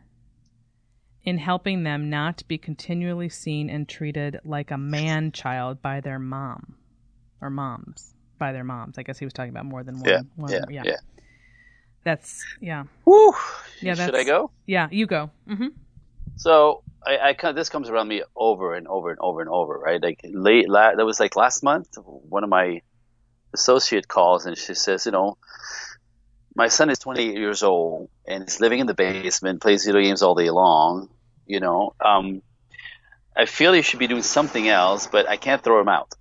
in helping them not be continually seen and treated like a man child by their mom or moms by their moms? I guess he was talking about more than one. Yeah, one, yeah, yeah. yeah. That's, yeah. Woo. Yeah, Should I go? Yeah, you go. Mm-hmm. So I, I kind of, this comes around me over and over and over and over, right? Like late, la, that was like last month, one of my associate calls and she says, you know, my son is twenty-eight years old and he's living in the basement, plays video games all day long. You know, um, I feel he should be doing something else, but I can't throw him out.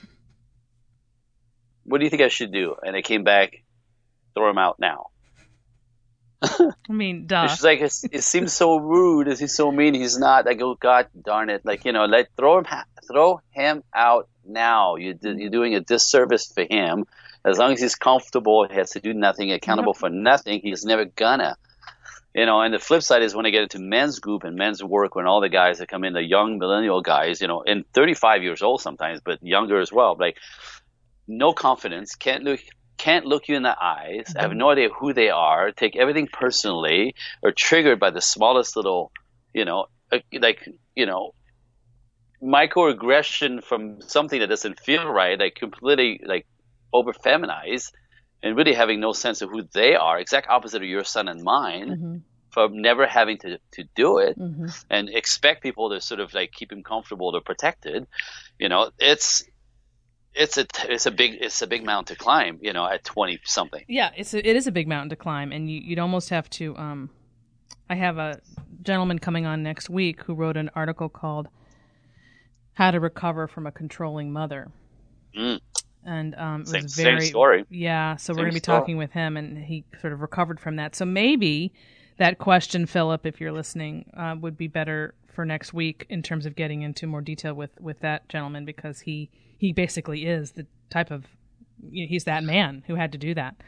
What do you think I should do? And I came back, throw him out now. I mean, duh. She's like, it, it seems so rude. Is he so mean? He's not. I go, God darn it! Like, you know, let throw him, throw him out now. You, you're doing a disservice for him. As long as he's comfortable, he has to do nothing, accountable yep. for nothing. He's never gonna. You know, and the flip side is when I get into men's group and men's work, when all the guys that come in, the young millennial guys, you know, and thirty-five years old sometimes, but younger as well, like no confidence, can't look, can't look you in the eyes, mm-hmm. have no idea who they are, take everything personally, or triggered by the smallest little, you know, like, you know, microaggression from something that doesn't feel right, like completely like over feminized. And really having no sense of who they are, exact opposite of your son and mine, mm-hmm. for never having to, to do it, mm-hmm. and expect people to sort of like keep him comfortable or protected. You know, it's it's a it's a big it's a big mountain to climb. You know, at twenty something. Yeah, it's a, it is a big mountain to climb, and you, you'd almost have to. Um, I have a gentleman coming on next week who wrote an article called "How to Recover from a Controlling Mother." Mm. And um, it same, was very, same story. Yeah, so same we're going to be story. talking with him, and he sort of recovered from that. So maybe that question, Philip, if you're listening, uh, would be better for next week in terms of getting into more detail with, with that gentleman, because he, he basically is the type of, you know, he's that man who had to do that.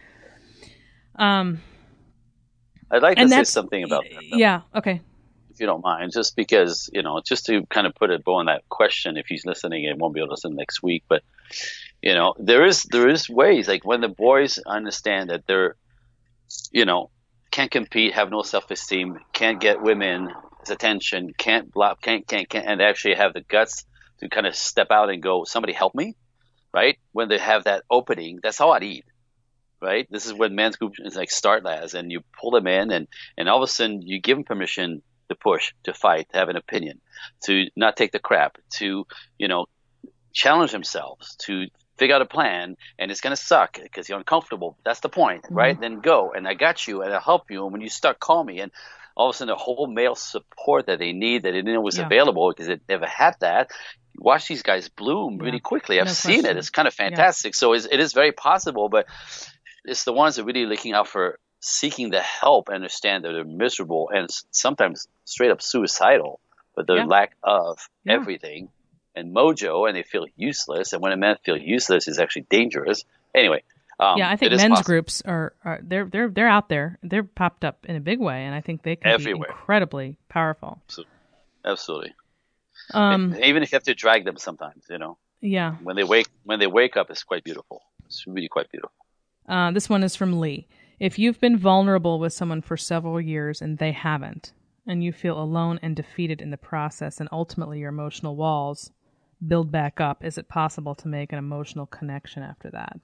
Um, I'd like to say something about that, though, yeah, okay. if you don't mind, just because, you know, just to kind of put a bow on that question, if he's listening and won't be able to listen next week, but, you know, there is there is ways, like when the boys understand that they're, you know, can't compete, have no self-esteem, can't get women's attention, can't block, can't, can't, can't, and actually have the guts to kind of step out and go, somebody help me, right? When they have that opening, that's all I need. Right? This is when men's group is like start as, and you pull them in, and, and all of a sudden you give them permission to push, to fight, to have an opinion, to not take the crap, to, you know, challenge themselves, to figure out a plan, and it's going to suck because you're uncomfortable. That's the point, mm-hmm. right? Then go, and I got you, and I'll help you, and when you start, call me. And all of a sudden the whole male support that they need, that they didn't know was yeah. available because they never had that. Watch these guys bloom yeah. really quickly. I've no seen question. it. It's kind of fantastic. Yeah. So it's, it is very possible, but it's the ones that are really looking out for seeking the help, understand that they're miserable and sometimes straight up suicidal, but the yeah. lack of yeah. everything and mojo, and they feel useless. And when a man feels useless, it's actually dangerous. Anyway, um, yeah, I think men's possible. groups are, are they're they're they're out there. They're popped up in a big way, and I think they can Everywhere. be incredibly powerful. Absolutely, absolutely. Um, and even if you have to drag them sometimes, you know. Yeah. When they wake when they wake up, it's quite beautiful. It's really quite beautiful. Uh, this one is from Lee. If you've been vulnerable with someone for several years and they haven't, and you feel alone and defeated in the process, and ultimately your emotional walls build back up, is it possible to make an emotional connection after that?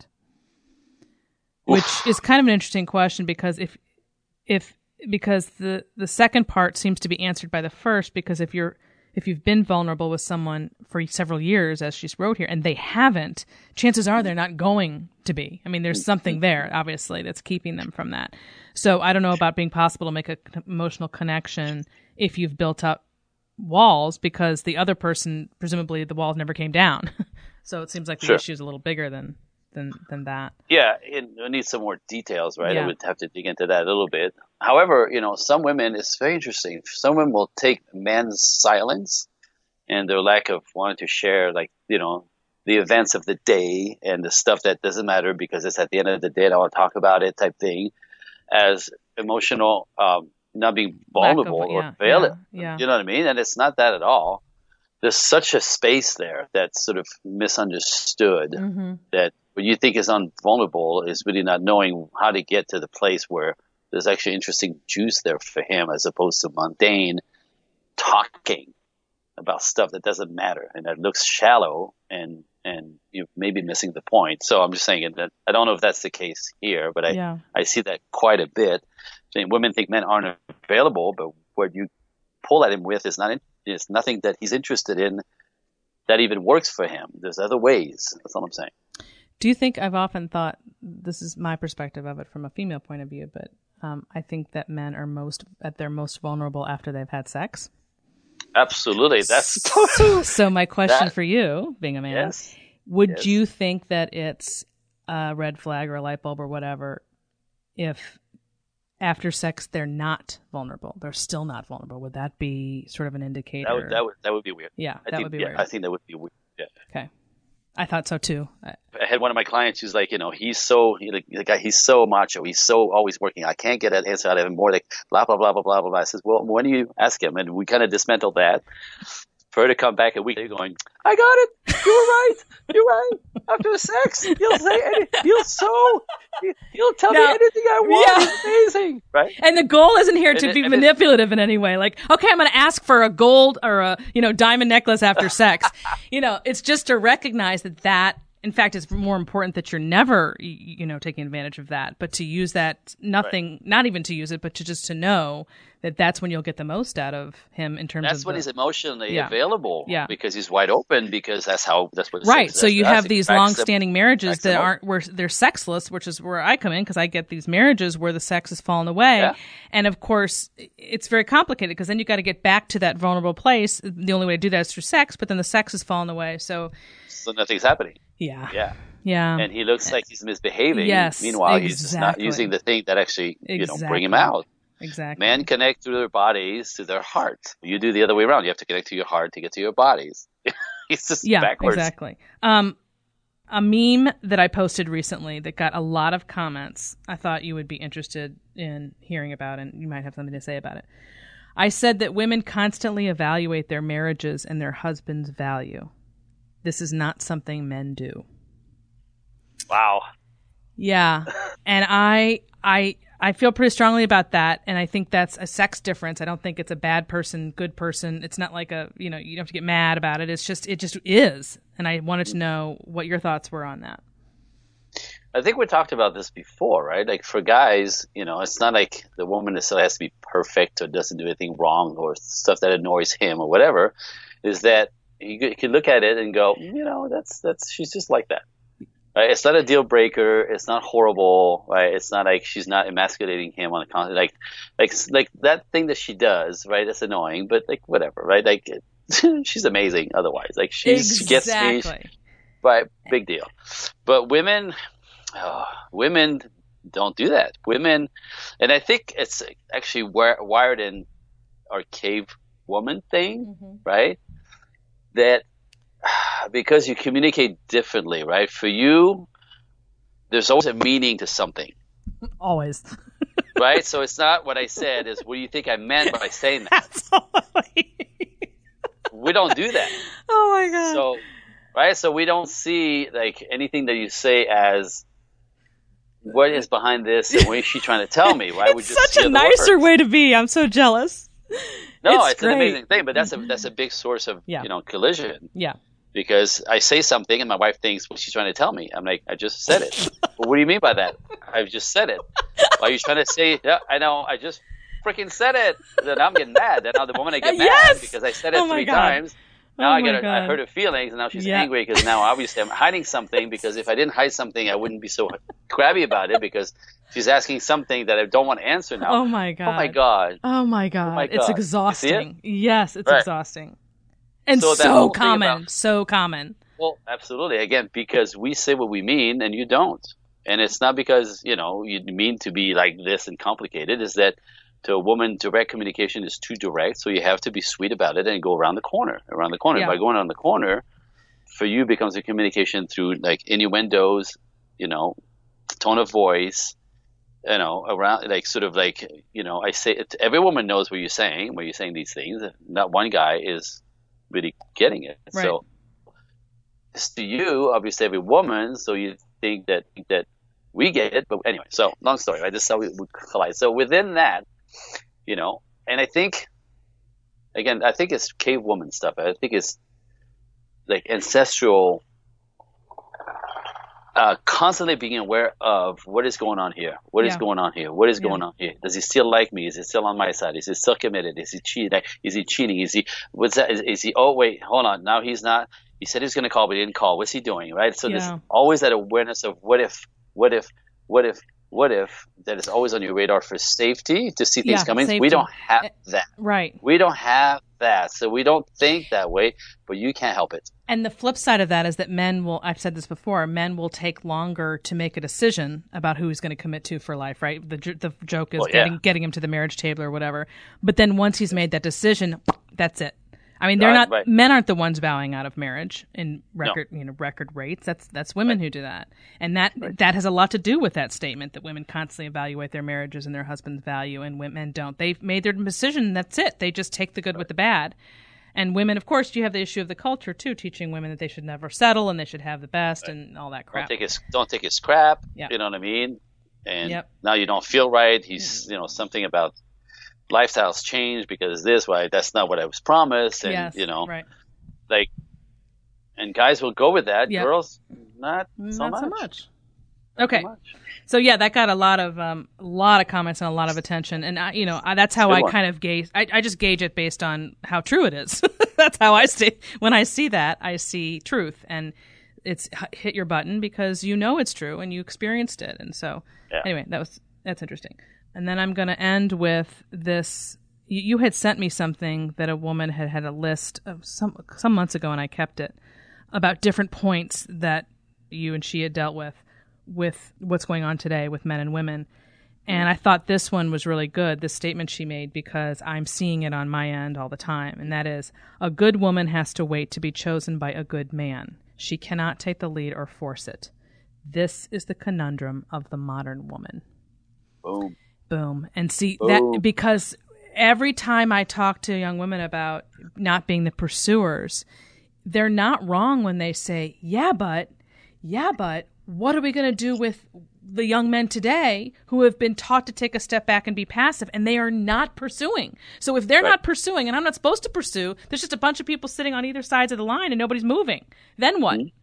Which Oof. is kind of an interesting question, because if if because the the second part seems to be answered by the first, because if you're if you've been vulnerable with someone for several years, as she wrote here, and they haven't, chances are they're not going to be. I mean, there's something there, obviously, that's keeping them from that. So I don't know about being possible to make an emotional connection if you've built up walls, because the other person, presumably the walls never came down. So it seems like the sure. issue is a little bigger than than than that. Yeah, it, it needs some more details, right? Yeah. I would have to dig into that a little bit. However, you know, some women, it's very interesting. Some women will take men's silence and their lack of wanting to share, like, you know, the events of the day and the stuff that doesn't matter because it's at the end of the day and I want to talk about it type thing, as emotional, um, not being vulnerable of, yeah, or available. Yeah, yeah. You know what I mean? And it's not that at all. There's such a space there that's sort of misunderstood, mm-hmm. that what you think is unvulnerable is really not knowing how to get to the place where there's actually interesting juice there for him, as opposed to mundane talking about stuff that doesn't matter and that looks shallow, and and you may be missing the point. So I'm just saying that I don't know if that's the case here, but I yeah. I see that quite a bit. I mean, women think men aren't available, but what you pull at him with is not in, is nothing that he's interested in that even works for him. There's other ways. That's all I'm saying. Do you think, I've often thought, this is my perspective of it from a female point of view, but um, I think that men are most at their most vulnerable after they've had sex. Absolutely. That's so my question that, for you, being a man, yes, would yes. you think that it's a red flag or a light bulb or whatever if after sex they're not vulnerable, they're still not vulnerable? Would that be sort of an indicator? That would that would, that would be weird. Yeah, I that think, would be yeah, weird. I think that would be weird. Yeah. Okay. I thought so too. I had one of my clients who's like, you know, he's so, he, the guy, he's so macho. He's so always working. I can't get an answer out of him. More like blah, blah, blah, blah, blah, blah, blah. I says, well, when do you ask him? And we kind of dismantled that. For her to come back a week later going, I got it. You were right. You're right. After sex, he'll say anything. He'll so, he'll tell now, me anything I want. Yeah. It's amazing. Right? And the goal isn't here to and be it, manipulative in any way. Like, okay, I'm going to ask for a gold or a, you know, diamond necklace after sex. You know, it's just to recognize that that, in fact, it's more important that you're never, you know, taking advantage of that, but to use that, nothing, right. not even to use it, but to just to know that that's when you'll get the most out of him in terms that's of That's when the, he's emotionally yeah. available. Yeah. Because he's wide open, because that's how, that's what right. So you have these long-standing them, marriages that them aren't, where they're sexless, which is where I come in, because I get these marriages where the sex has fallen away. Yeah. And of course, it's very complicated, because then you got to get back to that vulnerable place. The only way to do that is through sex, but then the sex has fallen away. So, so nothing's happening. Yeah. Yeah. Yeah. And he looks like he's misbehaving. Yes. Meanwhile, exactly. he's just not using the thing that actually, you exactly. know, bring him out. exactly. Men connect through their bodies to their heart. You do the other way around. You have to connect to your heart to get to your bodies. It's just yeah, backwards. Exactly. Um, a meme that I posted recently that got a lot of comments, I thought you would be interested in hearing about, and you might have something to say about it. I said that women constantly evaluate their marriages and their husband's value. This is not something men do. Wow. Yeah. And I I I feel pretty strongly about that, and I think that's a sex difference. I don't think it's a bad person, good person. It's not like a, you know, you don't have to get mad about it. It's just it just is. And I wanted to know what your thoughts were on that. I think we talked about this before, right? Like for guys, you know, it's not like the woman necessarily has to be perfect or doesn't do anything wrong or stuff that annoys him or whatever. Is that you can look at it and go, you know, that's that's she's just like that. Right? It's not a deal breaker. It's not horrible, right? It's not like she's not emasculating him on a constant, like, like, like that thing that she does, right? That's annoying, but like whatever, right? Like she's amazing. Otherwise, like she's, exactly. she gets me, right? Big deal. But women, oh, women don't do that. Women, and I think it's actually wi- wired in our cave woman thing, mm-hmm. right? That. Because you communicate differently, right? For you, there's always a meaning to something. Always. Right? So it's not what I said, is what do you think I meant by saying that? Absolutely. We don't do that. Oh my God. So, right? So we don't see like anything that you say as what is behind this and what is she trying to tell me, right? It's we just such a nicer words. way to be. I'm so jealous. No, it's, it's an amazing thing, but that's a that's a big source of yeah. you know collision. Yeah. Because I say something and my wife thinks what she's trying to tell me. I'm like, I just said it. Well, what do you mean by that? I just said it. Are you trying to say? Yeah, I know. I just freaking said it. Then I'm getting mad. Then now the moment I get yes! mad because I said it oh three God. times. Now oh I get her, God. I hurt her feelings, and now she's yeah. angry because now obviously I'm hiding something. Because if I didn't hide something, I wouldn't be so crabby about it. Because she's asking something that I don't want to answer now. Oh my God. Oh my God. Oh my God. Oh my God. It's exhausting. It? Yes, it's right. exhausting. And so, so common. About, so common. Well, absolutely. Again, because we say what we mean and you don't. And it's not because, you know, you mean to be like this and complicated. It's that to a woman, direct communication is too direct. So you have to be sweet about it and go around the corner, around the corner. Yeah. By going around the corner, for you becomes a communication through like innuendos, you know, tone of voice, you know, around like sort of like, you know, I say it, every woman knows what you're saying, when you're saying these things. Not one guy is really getting it. Right. So it's to you, obviously, every woman. So you think that that we get it, but anyway. So long story, right? This is how we, we collide. So within that, you know, and I think, again, I think it's cave woman stuff. I think it's like ancestral, uh, constantly being aware of what is going on here. What yeah. is going on here? What is yeah. going on here? Does he still like me? Is he still on my side? Is he still committed? Is he cheating? Is he cheating? Is he, what's that? Is, is he, oh, wait, hold on. Now he's not. He said he was going to call, but he didn't call. What's he doing? Right? So yeah. there's always that awareness of what if, what if, what if, what if, that is always on your radar for safety, to see things yeah, coming. safety. We don't have that. Right. We don't have that. So we don't think that way, but you can't help it. And the flip side of that is that men will, I've said this before, men will take longer to make a decision about who he's going to commit to for life, right? The the joke is well, yeah. getting getting him to the marriage table or whatever. But then once he's made that decision, that's it. I mean, they're right, not right. men aren't the ones bowing out of marriage in record, no. you know, record rates. That's that's women right. who do that, and that right. that has a lot to do with that statement that women constantly evaluate their marriages and their husband's value, and men don't. They've made their decision. That's it. They just take the good right. with the bad. And women, of course, you have the issue of the culture too, teaching women that they should never settle and they should have the best right. and all that crap. Don't take his don't take his crap. Yep. You know what I mean? And yep. now you don't feel right. He's you know something about lifestyles change because this why that's not what I was promised, and yes, you know, right. like, and guys will go with that. Yep. Girls, not so not much. so much. Okay, so, much. so yeah, that got a lot of um, a lot of comments and a lot of attention, and I, you know I, that's how I one. kind of gauge. I, I just gauge it based on how true it is. That's how I see. When I see that, I see truth, and it's hit your button because you know it's true and you experienced it, and so yeah. anyway, that was that's interesting. And then I'm going to end with this. You, you had sent me something that a woman had had a list of some some months ago, and I kept it, about different points that you and she had dealt with with what's going on today with men and women. And I thought this one was really good, this statement she made, because I'm seeing it on my end all the time. And that is, a good woman has to wait to be chosen by a good man. She cannot take the lead or force it. This is the conundrum of the modern woman. Boom. Boom. And see, Boom. that because every time I talk to young women about not being the pursuers, they're not wrong when they say, yeah, but, yeah, but what are we going to do with the young men today who have been taught to take a step back and be passive, and they are not pursuing? So if they're right. not pursuing, and I'm not supposed to pursue, there's just a bunch of people sitting on either sides of the line and nobody's moving. Then what? Mm-hmm.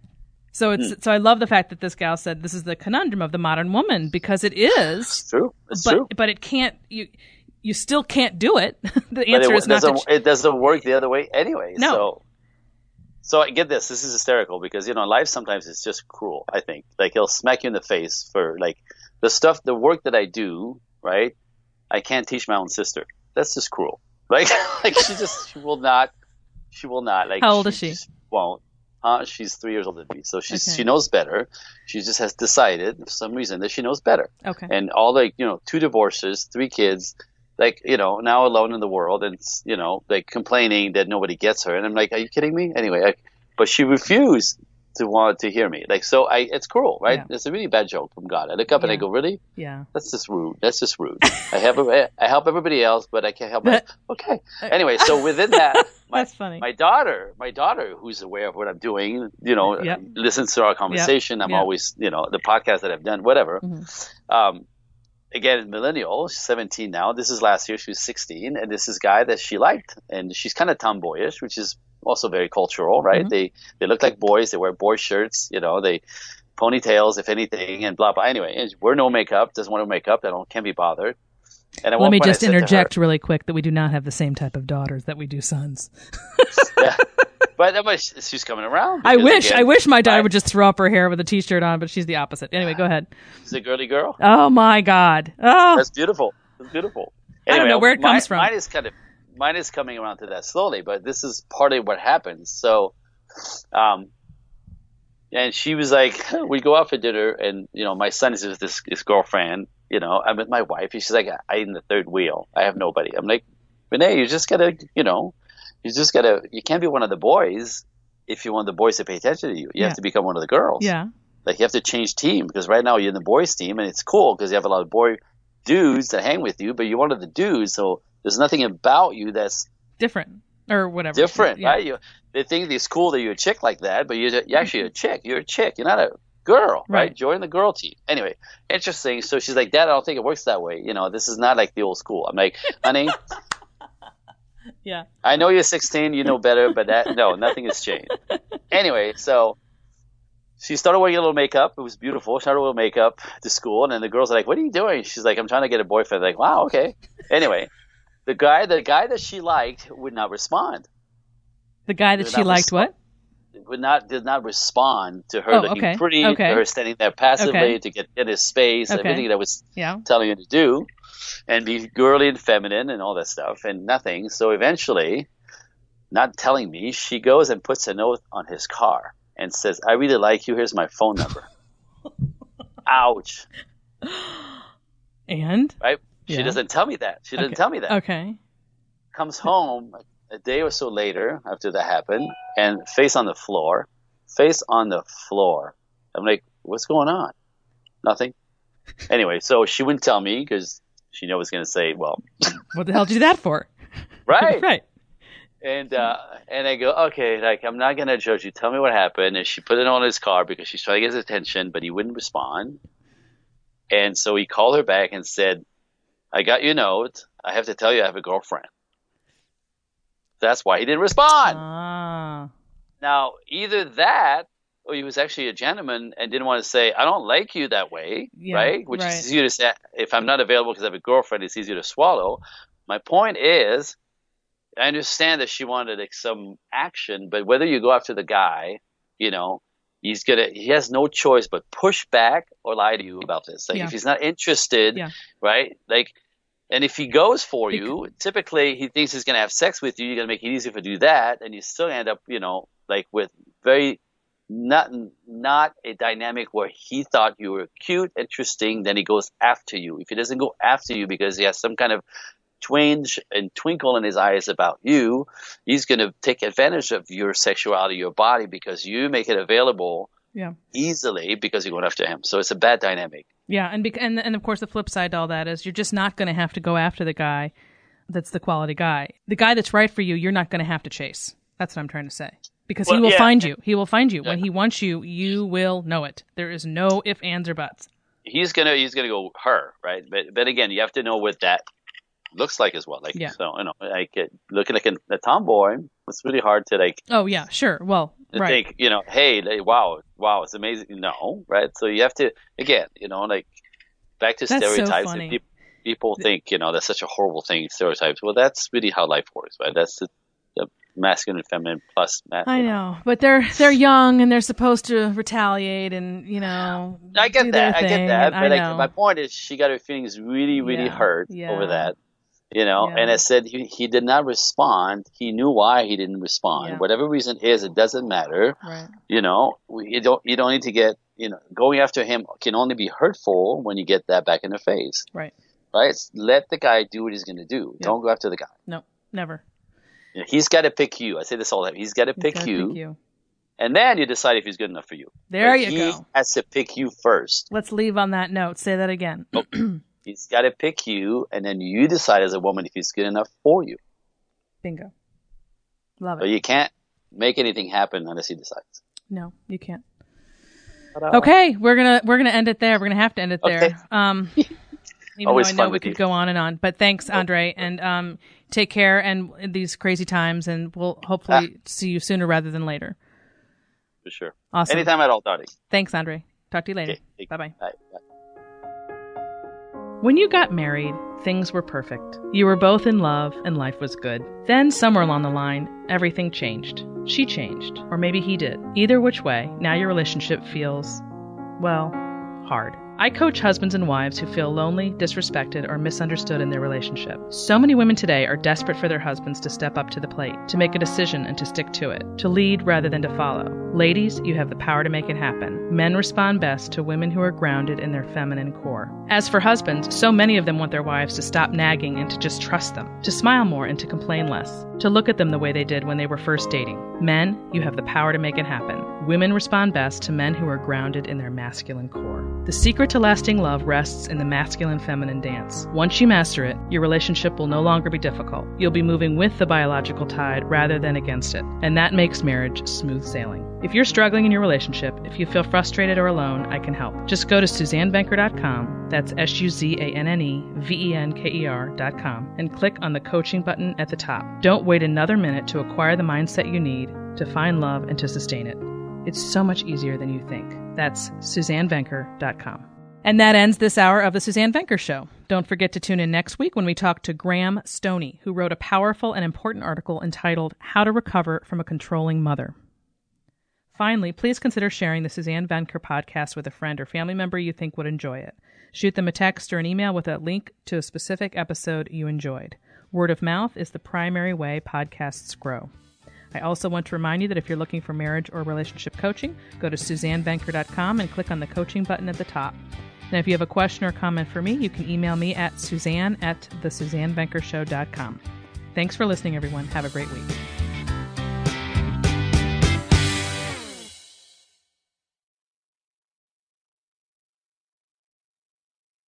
So it's mm. so I love the fact that this gal said this is the conundrum of the modern woman, because it is. It's true. It's but, true. But it can't. You you still can't do it. The answer it, is not. Doesn't, to ch- it doesn't work the other way anyway. No. So, so I get this. This is hysterical because you know life sometimes is just cruel. I think like he'll smack you in the face for like the stuff, the work that I do. Right. I can't teach my own sister. That's just cruel. Like like she just she will not. She will not. Like how old she is she? Just won't. Uh, she's three years older than me, so she's Okay. she knows better. She just has decided for some reason that she knows better. Okay. And all like you know, two divorces, three kids, like you know, now alone in the world, and you know, like complaining that nobody gets her. And I'm like, are you kidding me? Anyway, I, but she refused to want to hear me. Like so, I it's cruel, right? Yeah. It's a really bad joke from God. I look up Yeah. and I go, really? Yeah. That's just rude. That's just rude. I have a, I help everybody else, but I can't help myself. Okay. Anyway, so within that. My, That's funny. My daughter, my daughter, who's aware of what I'm doing, you know, Yep. listens to our conversation. Yep. I'm Yep. always, you know, the podcast that I've done, whatever. Mm-hmm. Um, again, millennial, she's seventeen now. This is last year. She was sixteen, and this is a guy that she liked, and she's kind of tomboyish, which is also very cultural, right? Mm-hmm. They they look like boys. They wear boy shirts, you know, they ponytails, if anything, and blah blah. Anyway, and wear no makeup. Doesn't want to make up. I don't can't be bothered. And at Let one me point I just said to interject her- really quick that we do not have the same type of daughters that we do sons. Yeah. But that was, she's coming around. I because, wish, again, I wish my daughter I- would just throw up her hair with a t-shirt on, but she's the opposite. Anyway, go ahead. She's a girly girl. Oh my God. Oh, That's beautiful. That's beautiful. I don't know where it mine- comes from. Mine is kind of, mine is coming around to that slowly, but this is partly what happens. So, um, and she was like, we go out for dinner, and you know, my son is with this his girlfriend. You know, I'm with my wife, and she's like, I'm in the third wheel. I have nobody. I'm like, Renee, you just gotta, you know, you just gotta. You can't be one of the boys if you want the boys to pay attention to you. You Yeah. have to become one of the girls. yeah. Like you have to change team because right now you're in the boys team, and it's cool because you have a lot of boy dudes that hang with you, but you're one of the dudes, so there's nothing about you that's Different or whatever. different, Yeah. right? You, they think it's cool that you're a chick like that, but you're, you're actually a chick. You're a chick. You're not a girl, right? Right. Join the girl team. Anyway, interesting. So she's like, Dad, I don't think it works that way. You know, this is not like the old school. I'm like, honey, Yeah. I know you're sixteen, you know better, but that no, nothing has changed. Anyway, so she started wearing a little makeup. It was beautiful. She started wearing makeup to school, and then the girls are like, "What are you doing?" She's like, "I'm trying to get a boyfriend." Like, wow, okay. Anyway, the guy, the guy that she liked would not respond. The guy that Did she not liked respond. what? Would not did not respond to her Oh, looking okay. pretty, Okay. to her standing there passively Okay. to get in his space, Okay. everything that I was Yeah. telling her to do, and be girly and feminine and all that stuff, and nothing. So eventually, not telling me, she goes and puts a note on his car and says, "I really like you. Here's my phone number." Ouch. And? Right? She Yeah. doesn't tell me that. She doesn't Okay. tell me that. Okay. Comes home a day or so later after that happened, and face on the floor, face on the floor. I'm like, what's going on? Nothing. Anyway, so she wouldn't tell me because she knew I was going to say, well, What the hell did you do that for? right. Right. And uh, and I go, okay, like I'm not gonna judge you. Tell me what happened. And she put it on his car because she's trying to get his attention, but he wouldn't respond. And so he called her back and said, "I got your note. I have to tell you, I have a girlfriend." That's why he didn't respond. Ah. Now, either that, or he was actually a gentleman and didn't want to say, "I don't like you that way," Yeah, right? Which right. is easier to say. If I'm not available because I have a girlfriend, it's easier to swallow. My point is, I understand that she wanted like, some action, but whether you go after the guy, you know, he's gonna he has no choice but push back or lie to you about this. Like Yeah. if he's not interested, Yeah. right? Like, and if he goes for Bec- you, typically he thinks he's gonna have sex with you. You're gonna make it easier for do that, and you still end up, you know, like with very Not not a dynamic where he thought you were cute, interesting, then he goes after you. If he doesn't go after you because he has some kind of twinge and twinkle in his eyes about you, he's going to take advantage of your sexuality, your body, because you make it available yeah. easily because you're going after him. So it's a bad dynamic. Yeah, and, bec- and and of course the flip side to all that is you're just not going to have to go after the guy that's the quality guy. The guy that's right for you, you're not going to have to chase. That's what I'm trying to say. Because well, he will yeah. find you. He will find you. Yeah. When he wants you, you will know it. There is no ifs, ands, or buts. He's gonna he's gonna go her, right? But but again, you have to know what that looks like as well. Like yeah. so, you know, like it, looking like a, a tomboy, it's really hard to like. Oh yeah, sure. Well, to right. think, you know, hey, like, wow, wow, it's amazing. No, right? So you have to again, you know, like back to that's stereotypes. So funny. And people, people think, you know, that's such a horrible thing. Stereotypes. Well, that's really how life works, right? That's the, the masculine and feminine plus. I know, but they're they're young and they're supposed to retaliate and you know. I get that. I get that. But like, my point is, she got her feelings really, really yeah, hurt yeah. over that. You know, yeah. and I said he, he did not respond. He knew why he didn't respond. Yeah. Whatever reason is, it doesn't matter. Right. You know, you don't you don't need to get you know going after him can only be hurtful when you get that back in the face. Right. Right. Let the guy do what he's going to do. Yeah. Don't go after the guy. No, never. You know, he's got to pick you. I say this all the time. He's got to pick you, pick you, and then you decide if he's good enough for you. There but you he go. He has to pick you first. Let's leave on that note. Say that again. He's got to pick you, and then you decide as a woman if he's good enough for you. Bingo. Love it. But you can't make anything happen unless he decides. No, you can't. Ta-da. Okay, we're gonna we're gonna end it there. We're gonna have to end it okay. there. Um, even Always though I know fun we could you. go on and on, but thanks, Andre, and um, take care and in these crazy times, and we'll hopefully ah. see you sooner rather than later. For sure. Awesome. Anytime at all, Dottie. Thanks, Andre. Talk to you later. Okay. Bye-bye. Bye. Bye. When you got married, things were perfect. You were both in love and life was good. Then, somewhere along the line, everything changed. She changed. Or maybe he did. Either which way, now your relationship feels, well, hard. I coach husbands and wives who feel lonely, disrespected, or misunderstood in their relationship. So many women today are desperate for their husbands to step up to the plate, to make a decision and to stick to it, to lead rather than to follow. Ladies, you have the power to make it happen. Men respond best to women who are grounded in their feminine core. As for husbands, so many of them want their wives to stop nagging and to just trust them, to smile more and to complain less, to look at them the way they did when they were first dating. Men, you have the power to make it happen. Women respond best to men who are grounded in their masculine core. The secret to lasting love rests in the masculine-feminine dance. Once you master it, your relationship will no longer be difficult. You'll be moving with the biological tide rather than against it, and that makes marriage smooth sailing. If you're struggling in your relationship, if you feel frustrated or alone, I can help. Just go to Suzanne Venker dot com, that's S U Z A N N E V E N K E R dot com, and click on the coaching button at the top. Don't wait another minute to acquire the mindset you need to find love and to sustain it. It's so much easier than you think. That's Suzanne Venker dot com. And that ends this hour of The Suzanne Venker Show. Don't forget to tune in next week when we talk to Graham Stoney, who wrote a powerful and important article entitled How to Recover from a Controlling Mother. Finally, please consider sharing the Suzanne Venker podcast with a friend or family member you think would enjoy it. Shoot them a text or an email with a link to a specific episode you enjoyed. Word of mouth is the primary way podcasts grow. I also want to remind you that if you're looking for marriage or relationship coaching, go to Suzanne Venker dot com and click on the coaching button at the top. And if you have a question or comment for me, you can email me at Suzanne at the Suzanne Venker Show dot com. Thanks for listening, everyone. Have a great week.